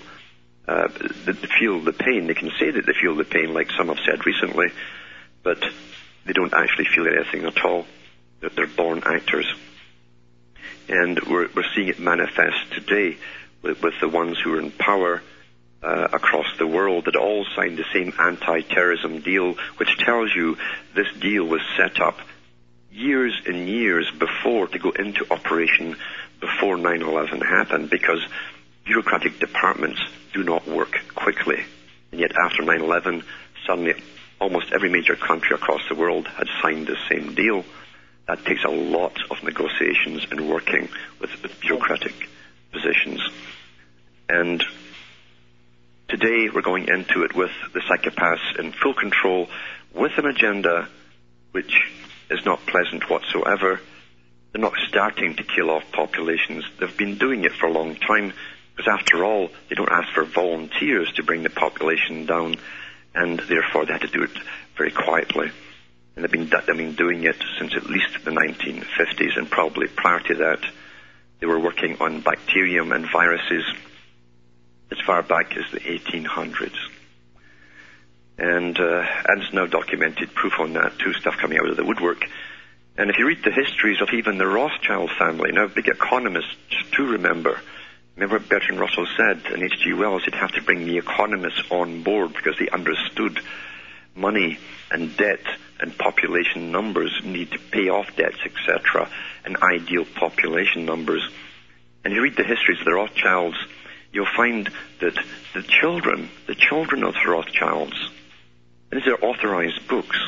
the pain. They can say that they feel the pain, like some have said recently, but they don't actually feel anything at all. They're born actors. And we're seeing it manifest today with the ones who are in power across the world, that all signed the same anti-terrorism deal, which tells you this deal was set up years and years before, to go into operation before 9/11 happened, because bureaucratic departments do not work quickly. And yet after 9/11, suddenly almost every major country across the world had signed the same deal. That takes a lot of negotiations and working with bureaucratic positions. And today we're going into it with the psychopaths in full control, with an agenda which is not pleasant whatsoever. They're not starting to kill off populations. They've been doing it for a long time, because after all, they don't ask for volunteers to bring the population down, and therefore they had to do it very quietly. And they've been doing it since at least the 1950s, and probably prior to that, they were working on bacterium and viruses as far back as the 1800s. And it's now documented proof on that too, stuff coming out of the woodwork. And if you read the histories of even the Rothschild family, now big economists too, remember what Bertrand Russell said, and H.G. Wells, you'd have to bring the economists on board, because they understood money and debt and population numbers, need to pay off debts, etc., and ideal population numbers. And you read the histories of the Rothschilds, you'll find that the children of the Rothschilds, and these are authorized books,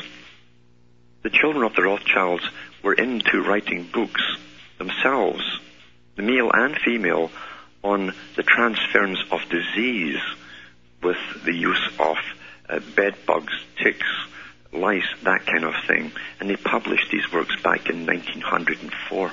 the children of the Rothschilds were into writing books themselves, the male and female, on the transference of disease with the use of bed bugs, ticks, lice, that kind of thing. And they published these works back in 1904.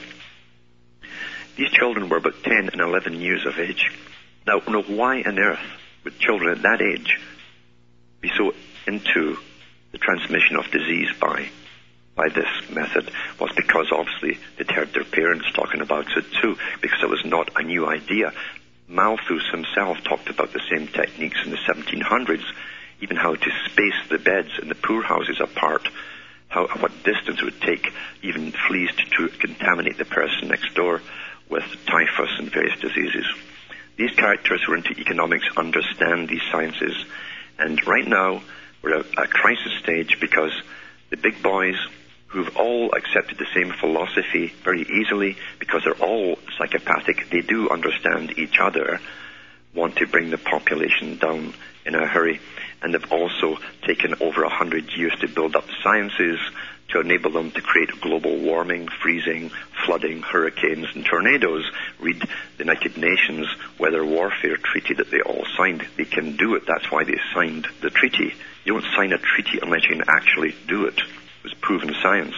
These children were about 10 and 11 years of age. Now, why on earth would children at that age be so into the transmission of disease by this method? Was because obviously they'd heard their parents talking about it too, because it was not a new idea. Malthus himself talked about the same techniques in the 1700s, even how to space the beds in the poorhouses apart, what distance it would take even fleas to contaminate the person next door with typhus and various diseases. These characters who are into economics understand these sciences, and right now we're at a crisis stage, because the big boys, who've all accepted the same philosophy very easily, because they're all psychopathic, they do understand each other, want to bring the population down in a hurry. And they've also taken over 100 years to build up sciences to enable them to create global warming, freezing, flooding, hurricanes, and tornadoes. Read the United Nations Weather Warfare Treaty that they all signed. They can do it. That's why they signed the treaty. You don't sign a treaty unless you can actually do it. It was proven science.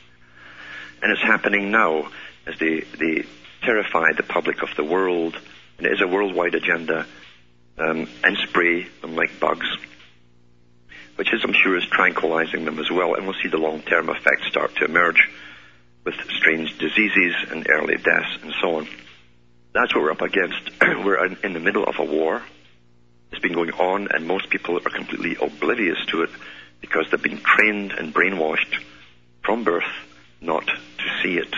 And it's happening now as they terrify the public of the world. And it is a worldwide agenda, and spray them like bugs, which is, I'm sure, is tranquilizing them as well. And we'll see the long-term effects start to emerge with strange diseases and early deaths and so on. That's what we're up against. We're in the middle of a war. It's been going on, and most people are completely oblivious to it because they've been trained and brainwashed from birth not to see it.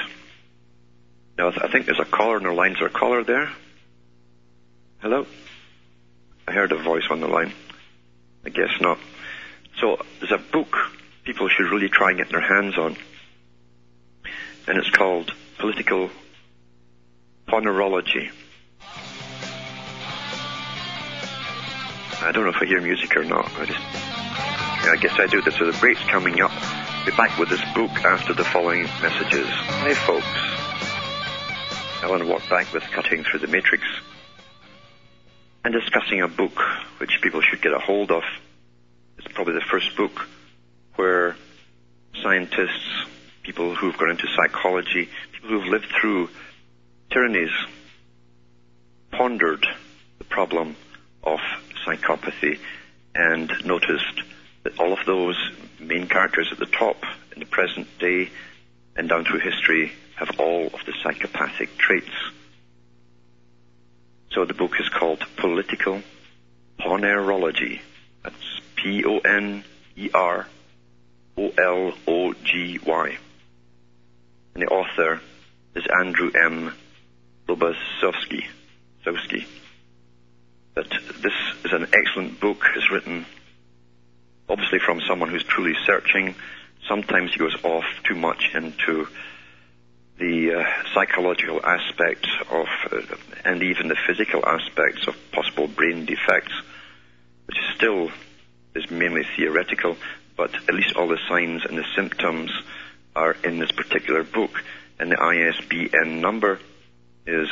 Now, I think there's a caller on our line. Is there a caller there? Hello? I heard a voice on the line. I guess not. So there's a book people should really try and get their hands on, and it's called Political Phonerology. I don't know if I hear music or not. I guess I do. So the break's coming up. I'll be back with this book after the following messages. Hi, folks. Alan walked back with Cutting Through the Matrix and discussing a book which people should get a hold of. It's probably the first book where scientists, people who've gone into psychology, people who've lived through tyrannies, pondered the problem of psychopathy and noticed that all of those main characters at the top in the present day and down through history have all of the psychopathic traits. So the book is called Political Ponerology. That's Ponerology. And the author is Andrew M. Lobosowski. But this is an excellent book. It's written obviously from someone who's truly searching. Sometimes he goes off too much into the psychological aspect of, and even the physical aspects of possible brain defects, which still is mainly theoretical, but at least all the signs and the symptoms are in this particular book. And the ISBN number is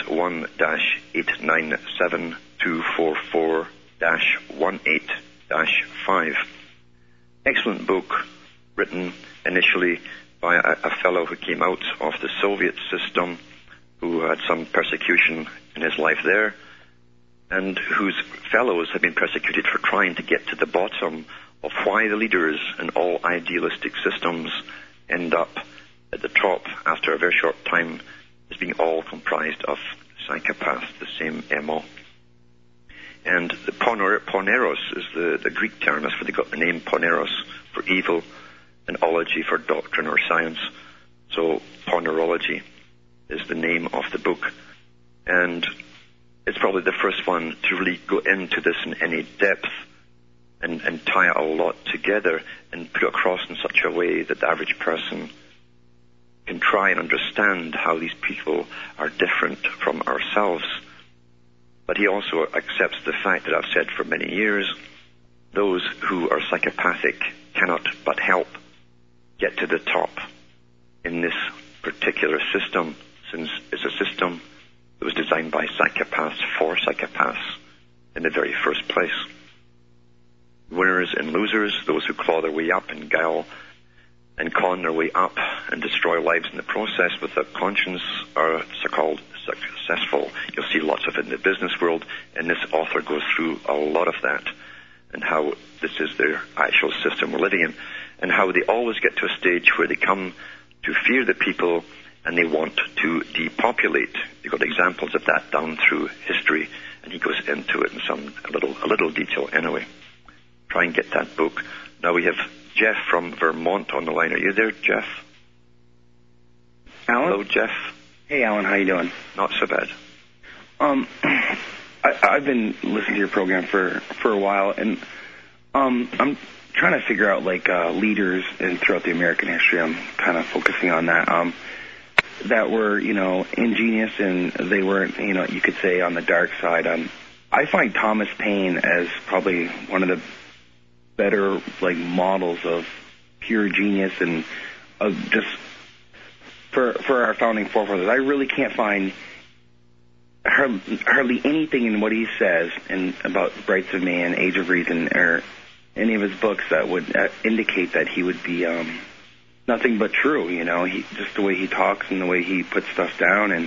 1-897244-18-5. Excellent book, written initially by a fellow who came out of the Soviet system, who had some persecution in his life there, and whose fellows have been persecuted for trying to get to the bottom of why the leaders in all idealistic systems end up at the top after a very short time as being all comprised of psychopaths, the same MO. And the poneros is the Greek term. That's where they got the name poneros, for evil, and ology for doctrine or science. So ponerology is the name of the book. And it's probably the first one to really go into this in any depth and tie a lot together and put it across in such a way that the average person can try and understand how these people are different from ourselves. But he also accepts the fact that I've said for many years, those who are psychopathic cannot but help get to the top in this particular system, since it's a system that was designed by psychopaths for psychopaths in the very first place. Winners and losers, those who claw their way up and guile and con their way up and destroy lives in the process with a conscience, are so-called successful. You'll see lots of it in the business world, and this author goes through a lot of that, and how this is their actual system we're living in, and how they always get to a stage where they come to fear the people and they want to depopulate. You've got examples of that down through history, and he goes into it in a little detail anyway. Try and get that book. Now we have Jeff from Vermont on the line. Are you there, Jeff? Alan? Hello, Jeff. Hey, Alan. How you doing? Not so bad. I've been listening to your program for a while, and I'm trying to figure out leaders throughout the American history. I'm kind of focusing on that. That were ingenious, and they weren't you could say on the dark side. I find Thomas Paine as probably one of the better models of pure genius and just for our founding forefathers. I really can't find hardly anything in what he says and about Rights of Man, Age of Reason, or any of his books that would indicate that he would be nothing but true. He just the way he talks and the way he puts stuff down, and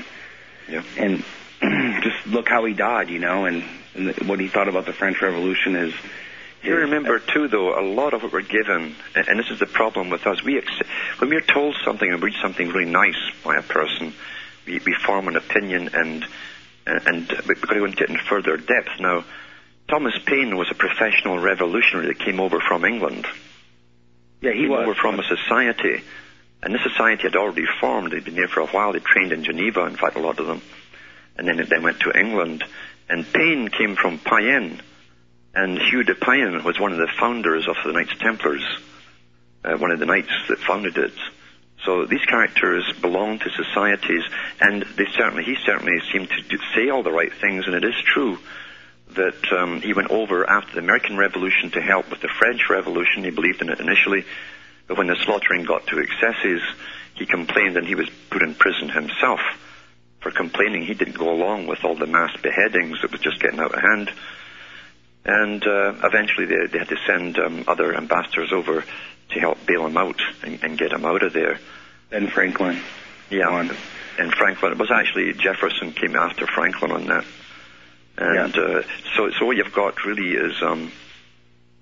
just look how he died. And what he thought about the French Revolution is. You remember, too, though, a lot of what we're given, and this is the problem with us, when we're told something and read something really nice by a person, we form an opinion, and we've got to go into it in further depth. Now, Thomas Paine was a professional revolutionary that came over from England. Yeah, he was. Over from a society, and this society had already formed. They'd been there for a while. They trained in Geneva, in fact, a lot of them, and then they went to England. And Paine came from Payenne. And Hugh de Payenne was one of the founders of the Knights Templars, one of the knights that founded it. So these characters belong to societies, and he certainly seemed to say all the right things, and it is true that he went over after the American Revolution to help with the French Revolution. He believed in it initially, but when the slaughtering got to excesses, he complained, and he was put in prison himself for complaining. He didn't go along with all the mass beheadings that was just getting out of hand. And eventually they had to send other ambassadors over to help bail him out and get him out of there. Ben Franklin. Yeah, and Franklin. It was actually Jefferson came after Franklin on that. And so what you've got really is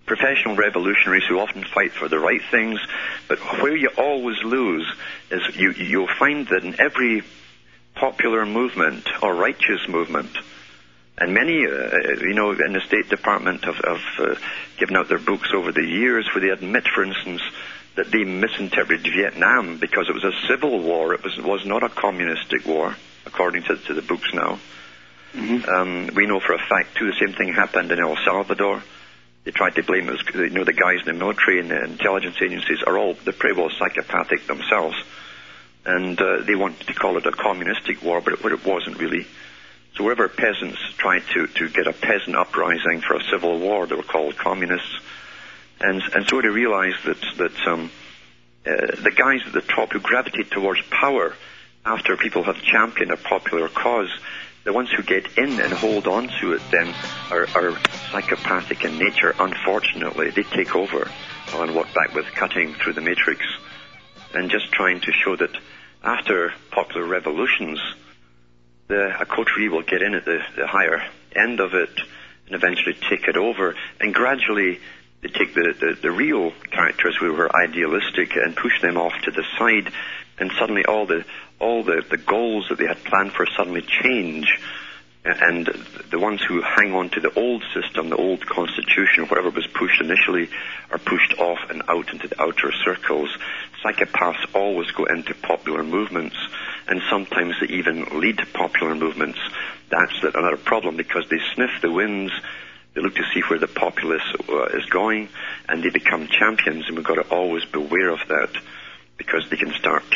professional revolutionaries who often fight for the right things, but where you always lose is you'll find that in every popular movement or righteous movement, and many, in the State Department have given out their books over the years where they admit, for instance, that they misinterpreted Vietnam because it was a civil war. It was not a communistic war, according to the books now. Mm-hmm. We know for a fact, too, the same thing happened in El Salvador. They tried to blame us. The guys in the military and the intelligence agencies they're pretty well psychopathic themselves. And they wanted to call it a communistic war, but it wasn't really. So wherever peasants tried to get a peasant uprising for a civil war, they were called communists. And so they realized that the guys at the top who gravitate towards power after people have championed a popular cause, the ones who get in and hold on to it then are psychopathic in nature. Unfortunately, they take over and work back with cutting through the matrix and just trying to show that after popular revolutions, a coterie will get in at the higher end of it and eventually take it over. And gradually they take the real characters who were idealistic and push them off to the side, and suddenly all the goals that they had planned for suddenly change, and the ones who hang on to the old system, the old constitution, whatever was pushed initially, are pushed off and out into the outer circles. Psychopaths always go into popular movements, and sometimes they even lead popular movements. That's another problem, because they sniff the winds, they look to see where the populace is going, and they become champions, and we've got to always beware of that, because they can start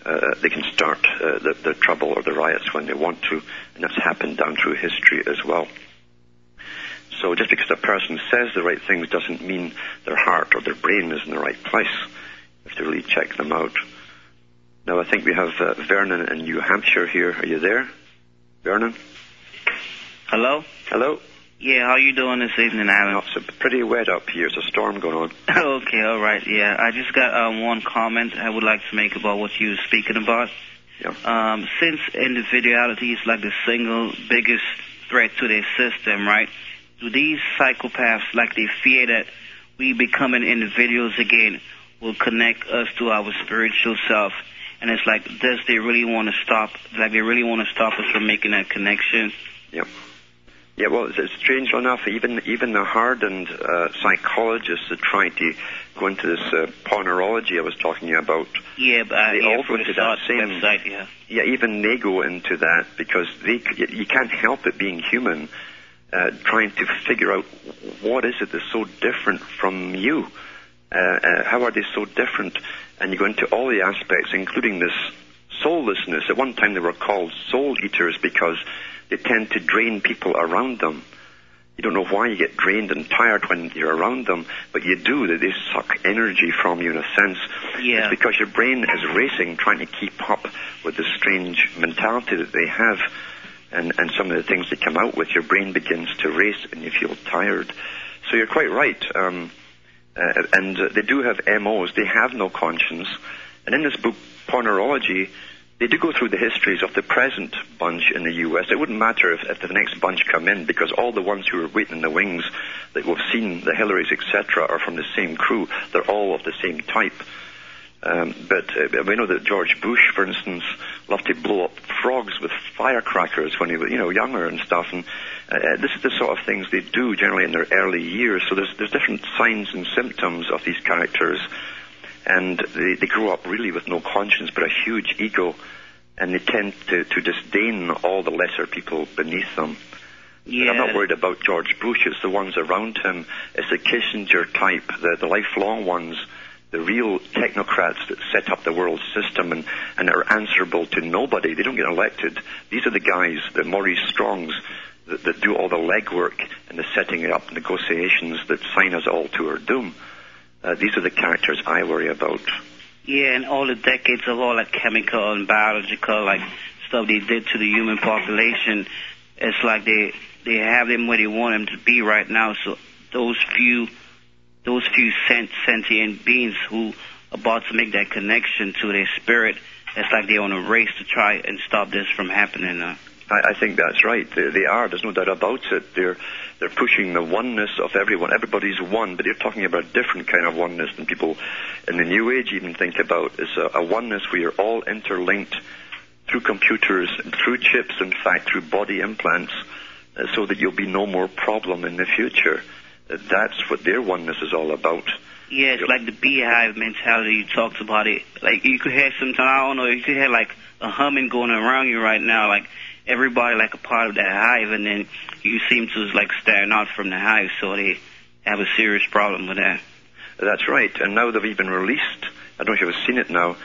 the trouble or the riots when they want to, and that's happened down through history as well. So just because a person says the right things doesn't mean their heart or their brain is in the right place. You have to really check them out. Now I think we have Vernon in New Hampshire here. Are you there, Vernon? Hello? Hello? Yeah, how you doing this evening, Alan? It's pretty wet up here. It's a storm going on. Okay, all right, yeah. I just got one comment I would like to make about what you were speaking about. Yeah. Since individuality is like the single biggest threat to their system, right? Do these psychopaths, like they fear that we becoming individuals again will connect us to our spiritual self? And it's like, does they really want to stop, like they really want to stop us from making that connection? Yep. Yeah, well, it's strange enough, even the hardened psychologists that try to go into this ponerology I was talking about. Yeah, but they all go into that same website, yeah. Yeah, even they go into that because you can't help it being human, trying to figure out what is it that's so different from you. How are they so different? And you go into all the aspects, including this soullessness. At one time they were called soul eaters because they tend to drain people around them. You don't know why you get drained and tired when you're around them, but you do. They suck energy from you in a sense. Yeah. It's because your brain is racing, trying to keep up with the strange mentality that they have. And some of the things they come out with, your brain begins to race and you feel tired. So you're quite right. And they do have MOs. They have no conscience. And in this book, Ponerology, they do go through the histories of the present bunch in the U.S. It wouldn't matter if the next bunch come in, because all the ones who are waiting in the wings that we've seen, the Hillarys, etc., are from the same crew. They're all of the same type. But we know that George Bush, for instance, loved to blow up frogs with firecrackers when he was, younger and stuff. And this is the sort of things they do generally in their early years. So there's different signs and symptoms of these characters. And they grow up really with no conscience but a huge ego, and they tend to disdain all the lesser people beneath them. Yeah. I'm not worried about George Bush. It's the ones around him. It's the Kissinger type, the lifelong ones, the real technocrats that set up the world system and are answerable to nobody. They don't get elected. These are the guys, the Maurice Strongs, that do all the legwork and the setting up negotiations that sign us all to our doom. These are the characters I worry about. Yeah, and all the decades of all that chemical and biological stuff they did to the human population, it's like they have them where they want them to be right now. So those few sentient beings who are about to make that connection to their spirit, it's like they're on a race to try and stop this from happening. I think that's right. They are. There's no doubt about it. They're pushing the oneness of everyone. Everybody's one, but they're talking about a different kind of oneness than people in the New Age even think about. It's a oneness where you're all interlinked through computers, through chips, in fact, through body implants, so that you'll be no more problem in the future. That's what their oneness is all about. Yeah, it's like the beehive mentality. You talked about it. Like, you could hear sometimes, I don't know, you could hear like a humming going around you right now, like everybody like a part of that hive, and then you seem to like stand out from the hive, so they have a serious problem with that. That's right, and now they've even released, I don't know if you've seen it now,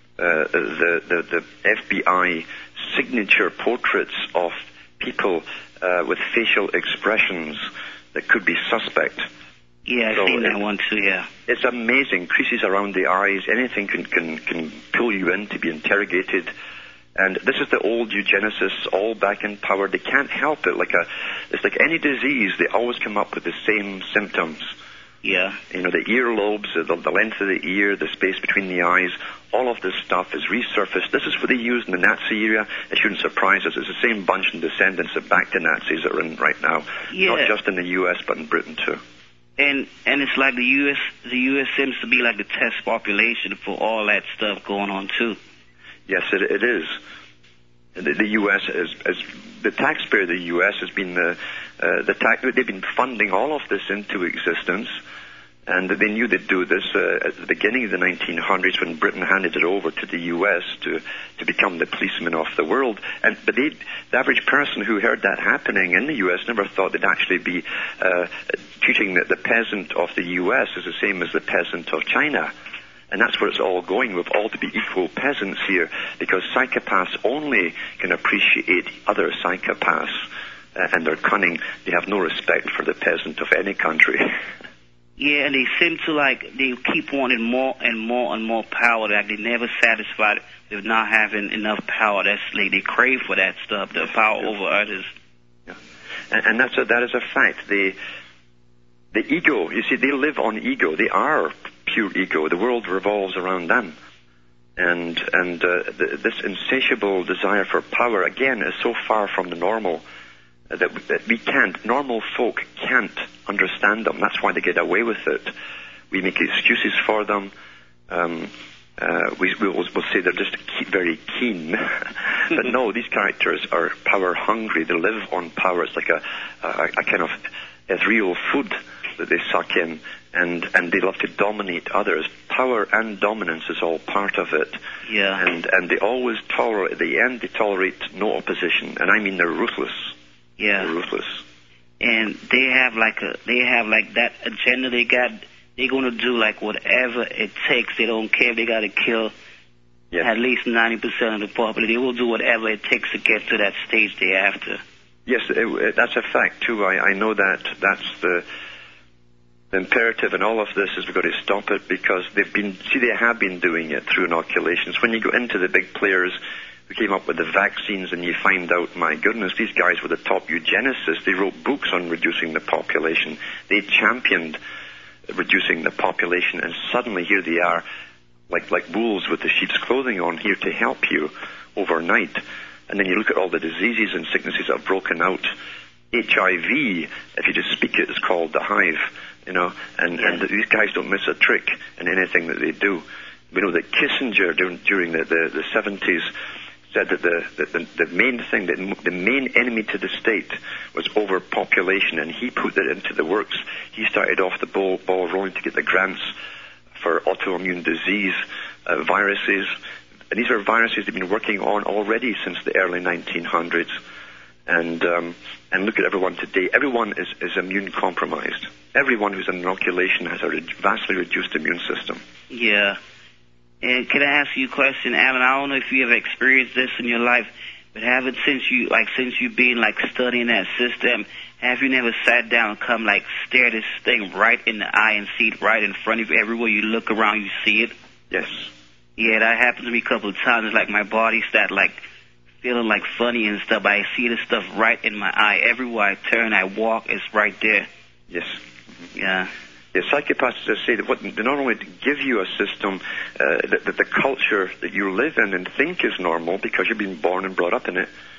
the FBI signature portraits of people with facial expressions that could be suspect. Yeah, I've seen that one too, yeah. It's amazing. Creases around the eyes, anything can pull you in to be interrogated. And this is the old eugenicists, all back in power. They can't help it. It's like any disease, they always come up with the same symptoms. Yeah. You know, the earlobes, the length of the ear, the space between the eyes, all of this stuff is resurfaced. This is what they used in the Nazi era. It shouldn't surprise us. It's the same bunch of descendants of back to Nazis that are in right now. Yeah. Not just in the U.S., but in Britain too. And it's like the U.S. seems to be like the test population for all that stuff going on too. Yes, it is. The U.S. is the taxpayer of the U.S. has been they've been funding all of this into existence, and they knew they'd do this at the beginning of the 1900s when Britain handed it over to the U.S. to become the policeman of the world. But the average person who heard that happening in the U.S. never thought they'd actually be treating the peasant of the U.S. as the same as the peasant of China. And that's where it's all going. We've all to be equal peasants here, because psychopaths only can appreciate other psychopaths and their cunning. They have no respect for the peasant of any country. Yeah, and they seem to they keep wanting more and more and more power. Like, they're never satisfied with not having enough power. That's like they crave for that stuff, the power over others. Yeah. And that is a fact. The ego, you see, they live on ego. They are pure ego. The world revolves around them. And this insatiable desire for power, again, is so far from the normal that we can't, normal folk can't understand them. That's why they get away with it. We make excuses for them. We'll say they're just very keen. But no, these characters are power hungry. They live on power. It's like a kind of ethereal food that they suck in, and they love to dominate others. Power and dominance is all part of it. Yeah. And they always tolerate, at the end, they tolerate no opposition. And I mean, they're ruthless. Yeah. They're ruthless. And they have that agenda they got. They're going to do like whatever it takes. They don't care if they got to kill at least 90% of the population. They will do whatever it takes to get to that stage they after. Yes, that's a fact too. I know that. That's the imperative in all of this is we've got to stop it, because they have been doing it through inoculations. When you go into the big players who came up with the vaccines, and you find out, my goodness, these guys were the top eugenicists. They wrote books on reducing the population. They championed reducing the population, and suddenly here they are, like wolves with the sheep's clothing on, here to help you overnight. And then you look at all the diseases and sicknesses that have broken out. HIV, if you just speak it, is called the hive, and these guys don't miss a trick in anything that they do. We know that Kissinger during the 70s said that the main thing, the main enemy to the state was overpopulation, and he put that into the works. He started off the ball rolling to get the grants for autoimmune disease, viruses. And these are viruses they've been working on already since the early 1900s. And look at everyone today. Everyone is immune compromised. Everyone who's an inoculation has a vastly reduced immune system. Yeah. And can I ask you a question, Alan? I don't know if you ever experienced this in your life, but since you've been studying that system, have you never sat down and come stare this thing right in the eye and see it right in front of you? Everywhere you look around, you see it? Yes. Yeah, that happened to me a couple of times. It's like my body started feeling funny and stuff. I see this stuff right in my eye. Everywhere I turn, I walk, it's right there. Yes. Yeah. Yeah, psychopaths just say that they not only give you a system that the culture that you live in and think is normal because you've been born and brought up in it,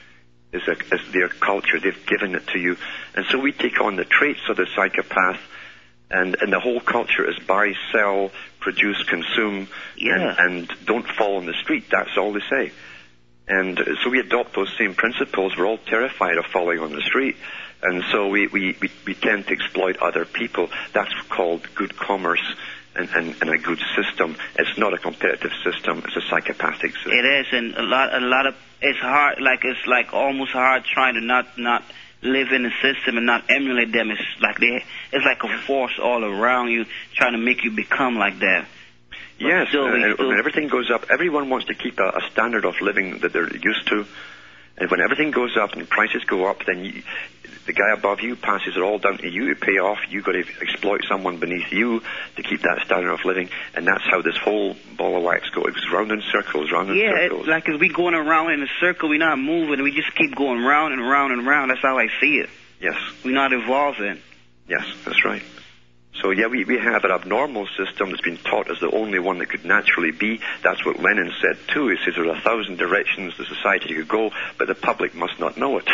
is their culture. They've given it to you. And so we take on the traits of the psychopath, and the whole culture is buy, sell, produce, consume, and don't fall on the street. That's all they say. And so we adopt those same principles. We're all terrified of falling on the street. And so we tend to exploit other people. That's called good commerce and a good system. It's not a competitive system. It's a psychopathic system. It is, and a lot of it's hard. It's like almost hard trying to not live in the system and not emulate them. It's like a force all around you trying to make you become like that. But yes, when everything goes up, everyone wants to keep a standard of living that they're used to. And when everything goes up and prices go up, then the guy above you passes it all down to you to pay off. You've got to exploit someone beneath you to keep that standard of living. And that's how this whole ball of wax goes. It goes round in circles, round in circles. Yeah, as we going around in a circle, we're not moving. We just keep going round and round and round. That's how I see it. Yes. We're not evolving. Yes, that's right. So, yeah, we have an abnormal system that's been taught as the only one that could naturally be. That's what Lenin said, too. He says there are 1,000 directions the society could go, but the public must not know it.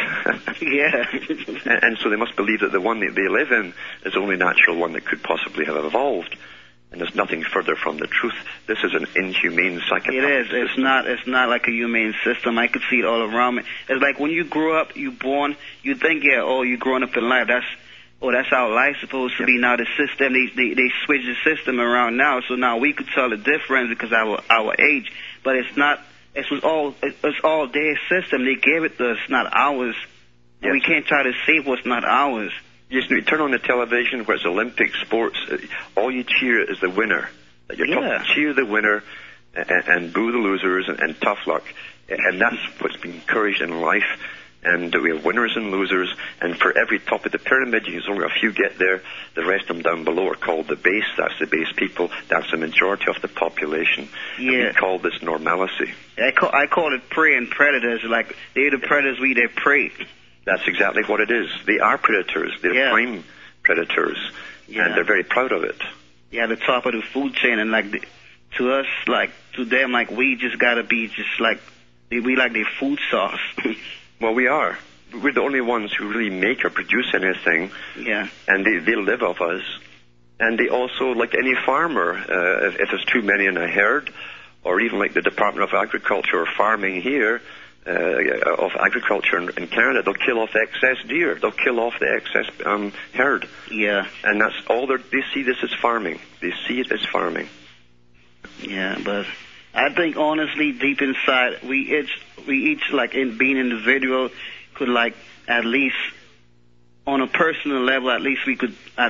Yeah. and so they must believe that the one that they live in is the only natural one that could possibly have evolved. And there's nothing further from the truth. This is an inhumane psychopathic system. It is. It's not like a humane system. I could see it all around me. It's like when you grow up, you're born, you think, you're growing up in life. That's how life's supposed to be. Now the system, they switch the system around now, so now we could tell the difference because our age. But it's not. It's all their system. They gave it to us, not ours. And we can't try to save what's not ours. Yes, you turn on the television where it's Olympic sports. All you cheer is the winner. Cheer the winner and boo the losers and tough luck. And that's what's been encouraged in life. And we have winners and losers, and for every top of the pyramid, there's only a few get there. The rest of them down below are called the base. That's the base people. That's the majority of the population. Yeah. And we call this normalcy. I call it prey and predators. Like, they're the predators, we their prey. That's exactly what it is. They are predators. They're prime predators, and they're very proud of it. Yeah, the top of the food chain, and to us, to them, we just gotta be just we like their food sauce. Well, we are. We're the only ones who really make or produce anything. Yeah. And they live off us. And they also, like any farmer, if there's too many in a herd, or even like the Department of Agriculture or farming here, of agriculture in Canada, they'll kill off excess deer. They'll kill off the excess herd. Yeah. And that's all they see this as farming. They see it as farming. Yeah, but I think honestly, deep inside, we each in being individual, could at least on a personal level, at least we could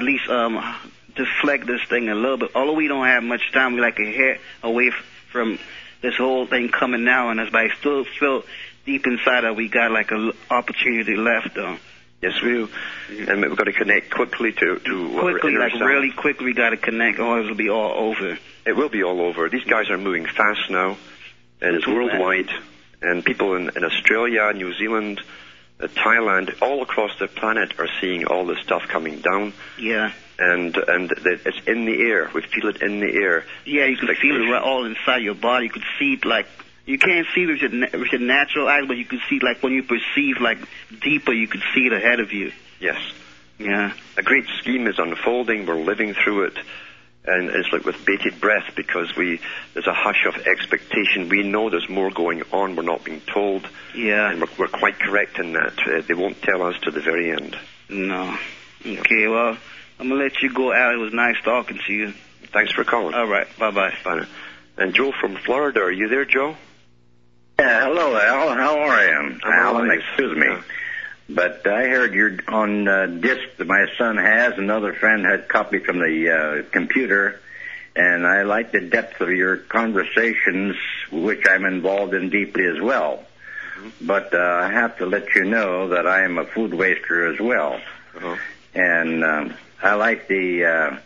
deflect this thing a little bit. Although we don't have much time, we like a hair away from this whole thing coming now on us, but I still feel deep inside that we got an opportunity left, though. Yes, we do. And we've got to connect quickly to really quickly we got to connect, or it'll be all over. It will be all over. These guys are moving fast now, and it's worldwide. And people in Australia, New Zealand, Thailand, all across the planet are seeing all this stuff coming down. Yeah. And it's in the air. We feel it in the air. Yeah, you can feel it all inside your body. You could see it you can't see it with your natural eyes, but you can see when you perceive deeper, you can see it ahead of you. Yes. Yeah. A great scheme is unfolding. We're living through it. And it's like with bated breath because there's a hush of expectation. We know there's more going on. We're not being told. Yeah. And we're quite correct in that. They won't tell us to the very end. No. Okay, well, I'm going to let you go, Al. It was nice talking to you. Thanks for calling. All right. Bye-bye. Bye. And Joe from Florida, are you there, Joe? Yeah, hello, Al. How are you? Alan, excuse me. But I heard you're on disc that my son has. Another friend had copied from the computer. And I like the depth of your conversations, which I'm involved in deeply as well. Mm-hmm. But I have to let you know that I am a food waster as well. Uh-huh. And I like the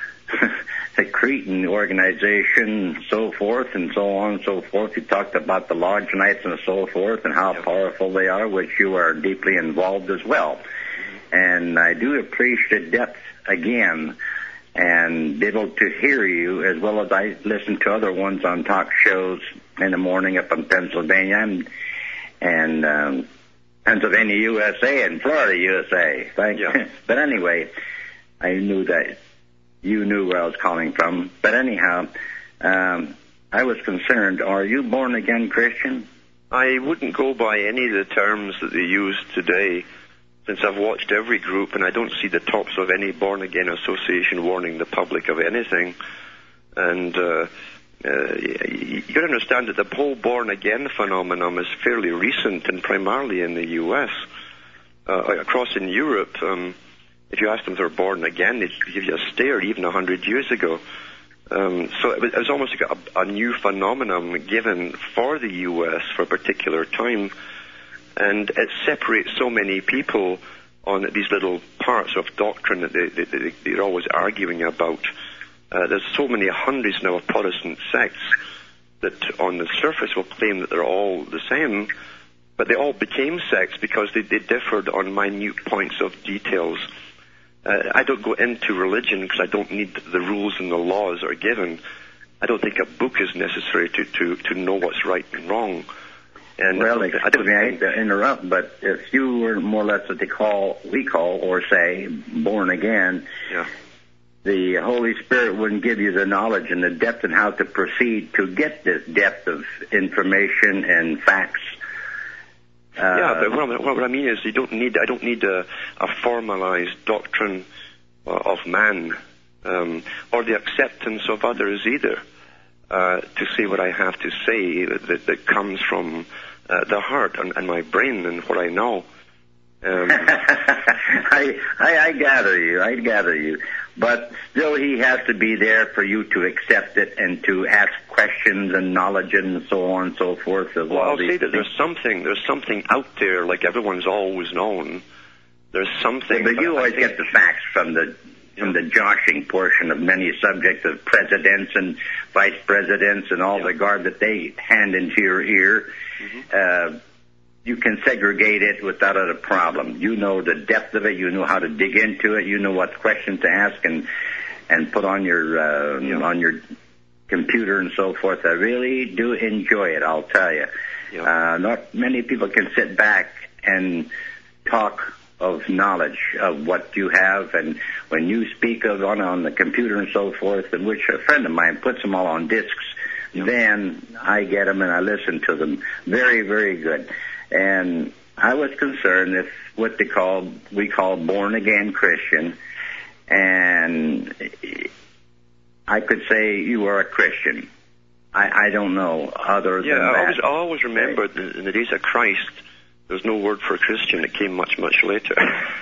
Cretan organization, so forth, and so on and so forth. You talked about the Lodge Nights and so forth and how powerful they are, which you are deeply involved as well. And I do appreciate depth again and be able to hear you as well as I listen to other ones on talk shows in the morning up in Pennsylvania. And Pennsylvania, USA, and Florida, USA. Thank you. Yeah. But anyway, I knew that you knew where I was calling from. But anyhow, I was concerned. Are you born again Christian? I wouldn't go by any of the terms that they use today, since I've watched every group and I don't see the tops of any born-again association warning the public of anything. And you got to understand that the whole born-again phenomenon is fairly recent and primarily in the U.S. Across in Europe, if you ask them if they're born again, they'd give you a stare even 100 years ago. So it was almost like a new phenomenon given for the U.S. for a particular time. And it separates so many people on these little parts of doctrine that they're always arguing about. There's so many hundreds now of Protestant sects that on the surface will claim that they're all the same, but they all became sects because they differed on minute points of details. I don't go into religion because I don't need the rules and the laws that are given. I don't think a book is necessary to know what's right and wrong. And well, excuse me, I hate to interrupt, but if you were more or less what we call, or say, born again, yeah, the Holy Spirit wouldn't give you the knowledge and the depth and how to proceed to get this depth of information and facts. Yeah, but what I mean is I don't need a formalized doctrine of man or the acceptance of others either to say what I have to say that comes from the heart and my brain and what I know. I gather you. But still he has to be there for you to accept it and to ask questions and knowledge and so on and so forth. Well, I'll say that there's something out there like everyone's always known. There's something. But you always get the facts from the joshing portion of many subjects of presidents and vice presidents and all the garb that they hand into your ear. Mm-hmm. You can segregate it without a problem. You know the depth of it. You know how to dig into it. You know what questions to ask and put on your computer and so forth. I really do enjoy it, I'll tell you. Yeah. Not many people can sit back and talk of knowledge of what you have, and when you speak of on the computer and so forth, in which a friend of mine puts them all on discs, then I get them and I listen to them. Very, very good. And I was concerned if what we call born again Christian, and I could say you are a Christian. I don't know other than that. I always remember that in the days of Christ, there's no word for Christian. It came much, much later.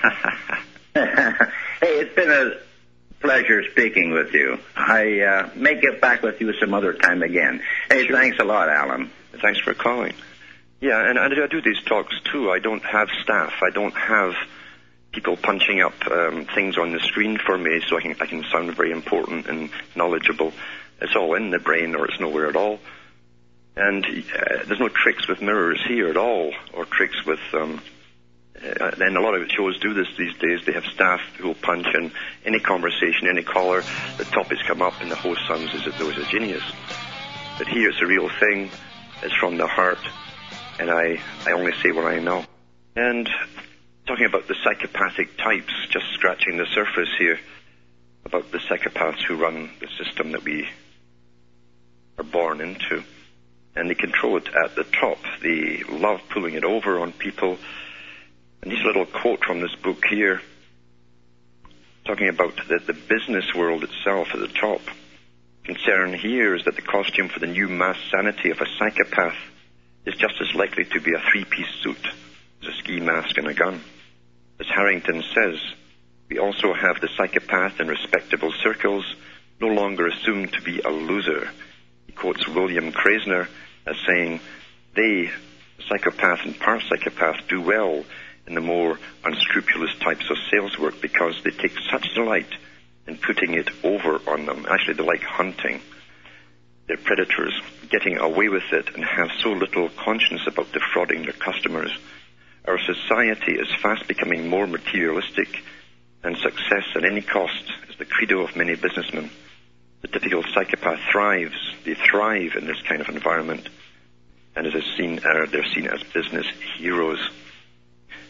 Hey, it's been a pleasure speaking with you. I may get back with you some other time again. Hey, sure. Thanks a lot, Alan. Thanks for calling. Yeah, and I do these talks too. I don't have staff. I don't have people punching up things on the screen for me so I can sound very important and knowledgeable. It's all in the brain or it's nowhere at all. And there's no tricks with mirrors here at all, or tricks with... and a lot of shows do this these days. They have staff who will punch in any conversation, any caller. The topics come up and the host sounds as if there was a genius. But here it's a real thing. It's from the heart. And I only say what I know. And talking about the psychopathic types, just scratching the surface here, about the psychopaths who run the system that we are born into. And they control it at the top. They love pulling it over on people. And this little quote from this book here, talking about the business world itself at the top. Concern here is that the costume for the new mass sanity of a psychopath is just as likely to be a three-piece suit as a ski mask and a gun. As Harrington says, we also have the psychopath in respectable circles no longer assumed to be a loser. He quotes William Krasner as saying, they, the psychopath and parapsychopath, do well in the more unscrupulous types of sales work because they take such delight in putting it over on them. Actually, they like hunting. They're predators, getting away with it, and have so little conscience about defrauding their customers. Our society is fast becoming more materialistic, and success at any cost is the credo of many businessmen. The typical psychopath thrives. They thrive in this kind of environment, and they're seen as business heroes.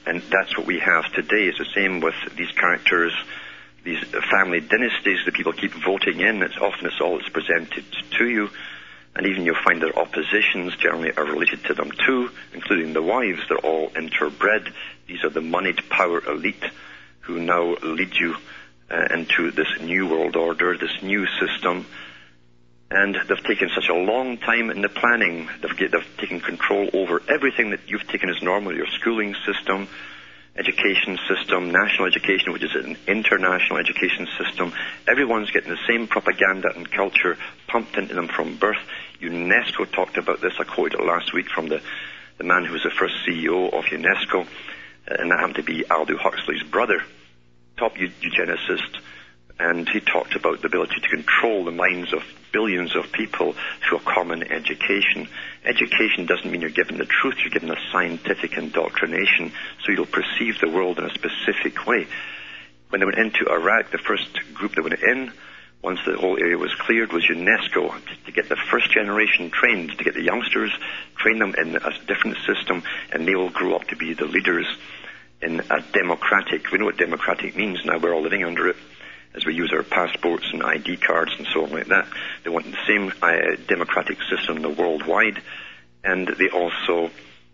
And that's what we have today. It's the same with these characters, these family dynasties that people keep voting in. It's all that's presented to you. And even you'll find their oppositions generally are related to them too, including the wives. They're all interbred. These are the moneyed power elite who now lead you into this new world order, this new system. And they've taken such a long time in the planning. They've taken control over everything that you've taken as normal, your schooling system, education system, national education, which is an international education system. Everyone's getting the same propaganda and culture pumped into them from birth. UNESCO talked about this. I quoted it last week from the man who was the first CEO of UNESCO, and that happened to be Aldous Huxley's brother, top eugenicist, and he talked about the ability to control the minds of billions of people through a common education. Education doesn't mean you're given the truth, you're given a scientific indoctrination, so you'll perceive the world in a specific way. When they went into Iraq, the first group that went in, once the whole area was cleared, was UNESCO, to get the first generation trained, to get the youngsters, train them in a different system, and they will grow up to be the leaders in a democratic, we know what democratic means now, we're all living under it, as we use our passports and ID cards and so on like that. They want the same democratic system worldwide, and they also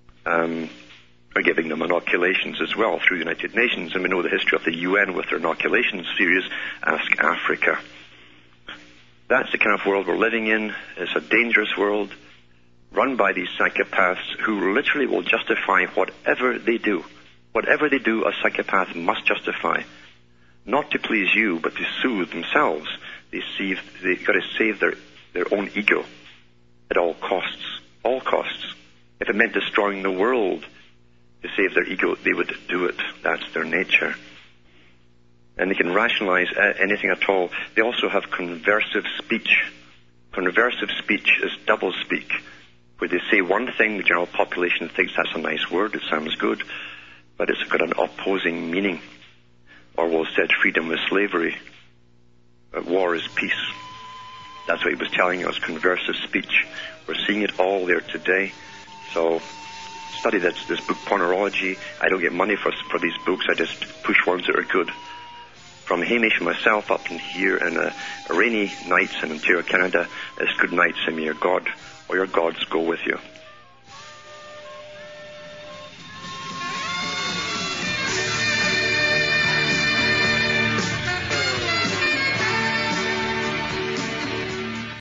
are giving them inoculations as well through the United Nations. And we know the history of the UN with their inoculation series, Ask Africa. That's the kind of world we're living in. It's a dangerous world run by these psychopaths who literally will justify whatever they do. Whatever they do, a psychopath must justify. Not to please you, but to soothe themselves. They've got to save their own ego at all costs. All costs. If it meant destroying the world to save their ego, they would do it. That's their nature. And they can rationalize anything at all. They also have conversive speech. Conversive speech is double speak, where they say one thing, the general population thinks that's a nice word, it sounds good, but it's got an opposing meaning. Orwell said freedom is slavery, war is peace. That's what he was telling us, conversive speech. We're seeing it all there today. So study this book, Pornerology. I don't get money for these books. I just push ones that are good. From Hamish and myself up in here in a rainy nights in Ontario, Canada, it's good nights, and may your God or your gods go with you.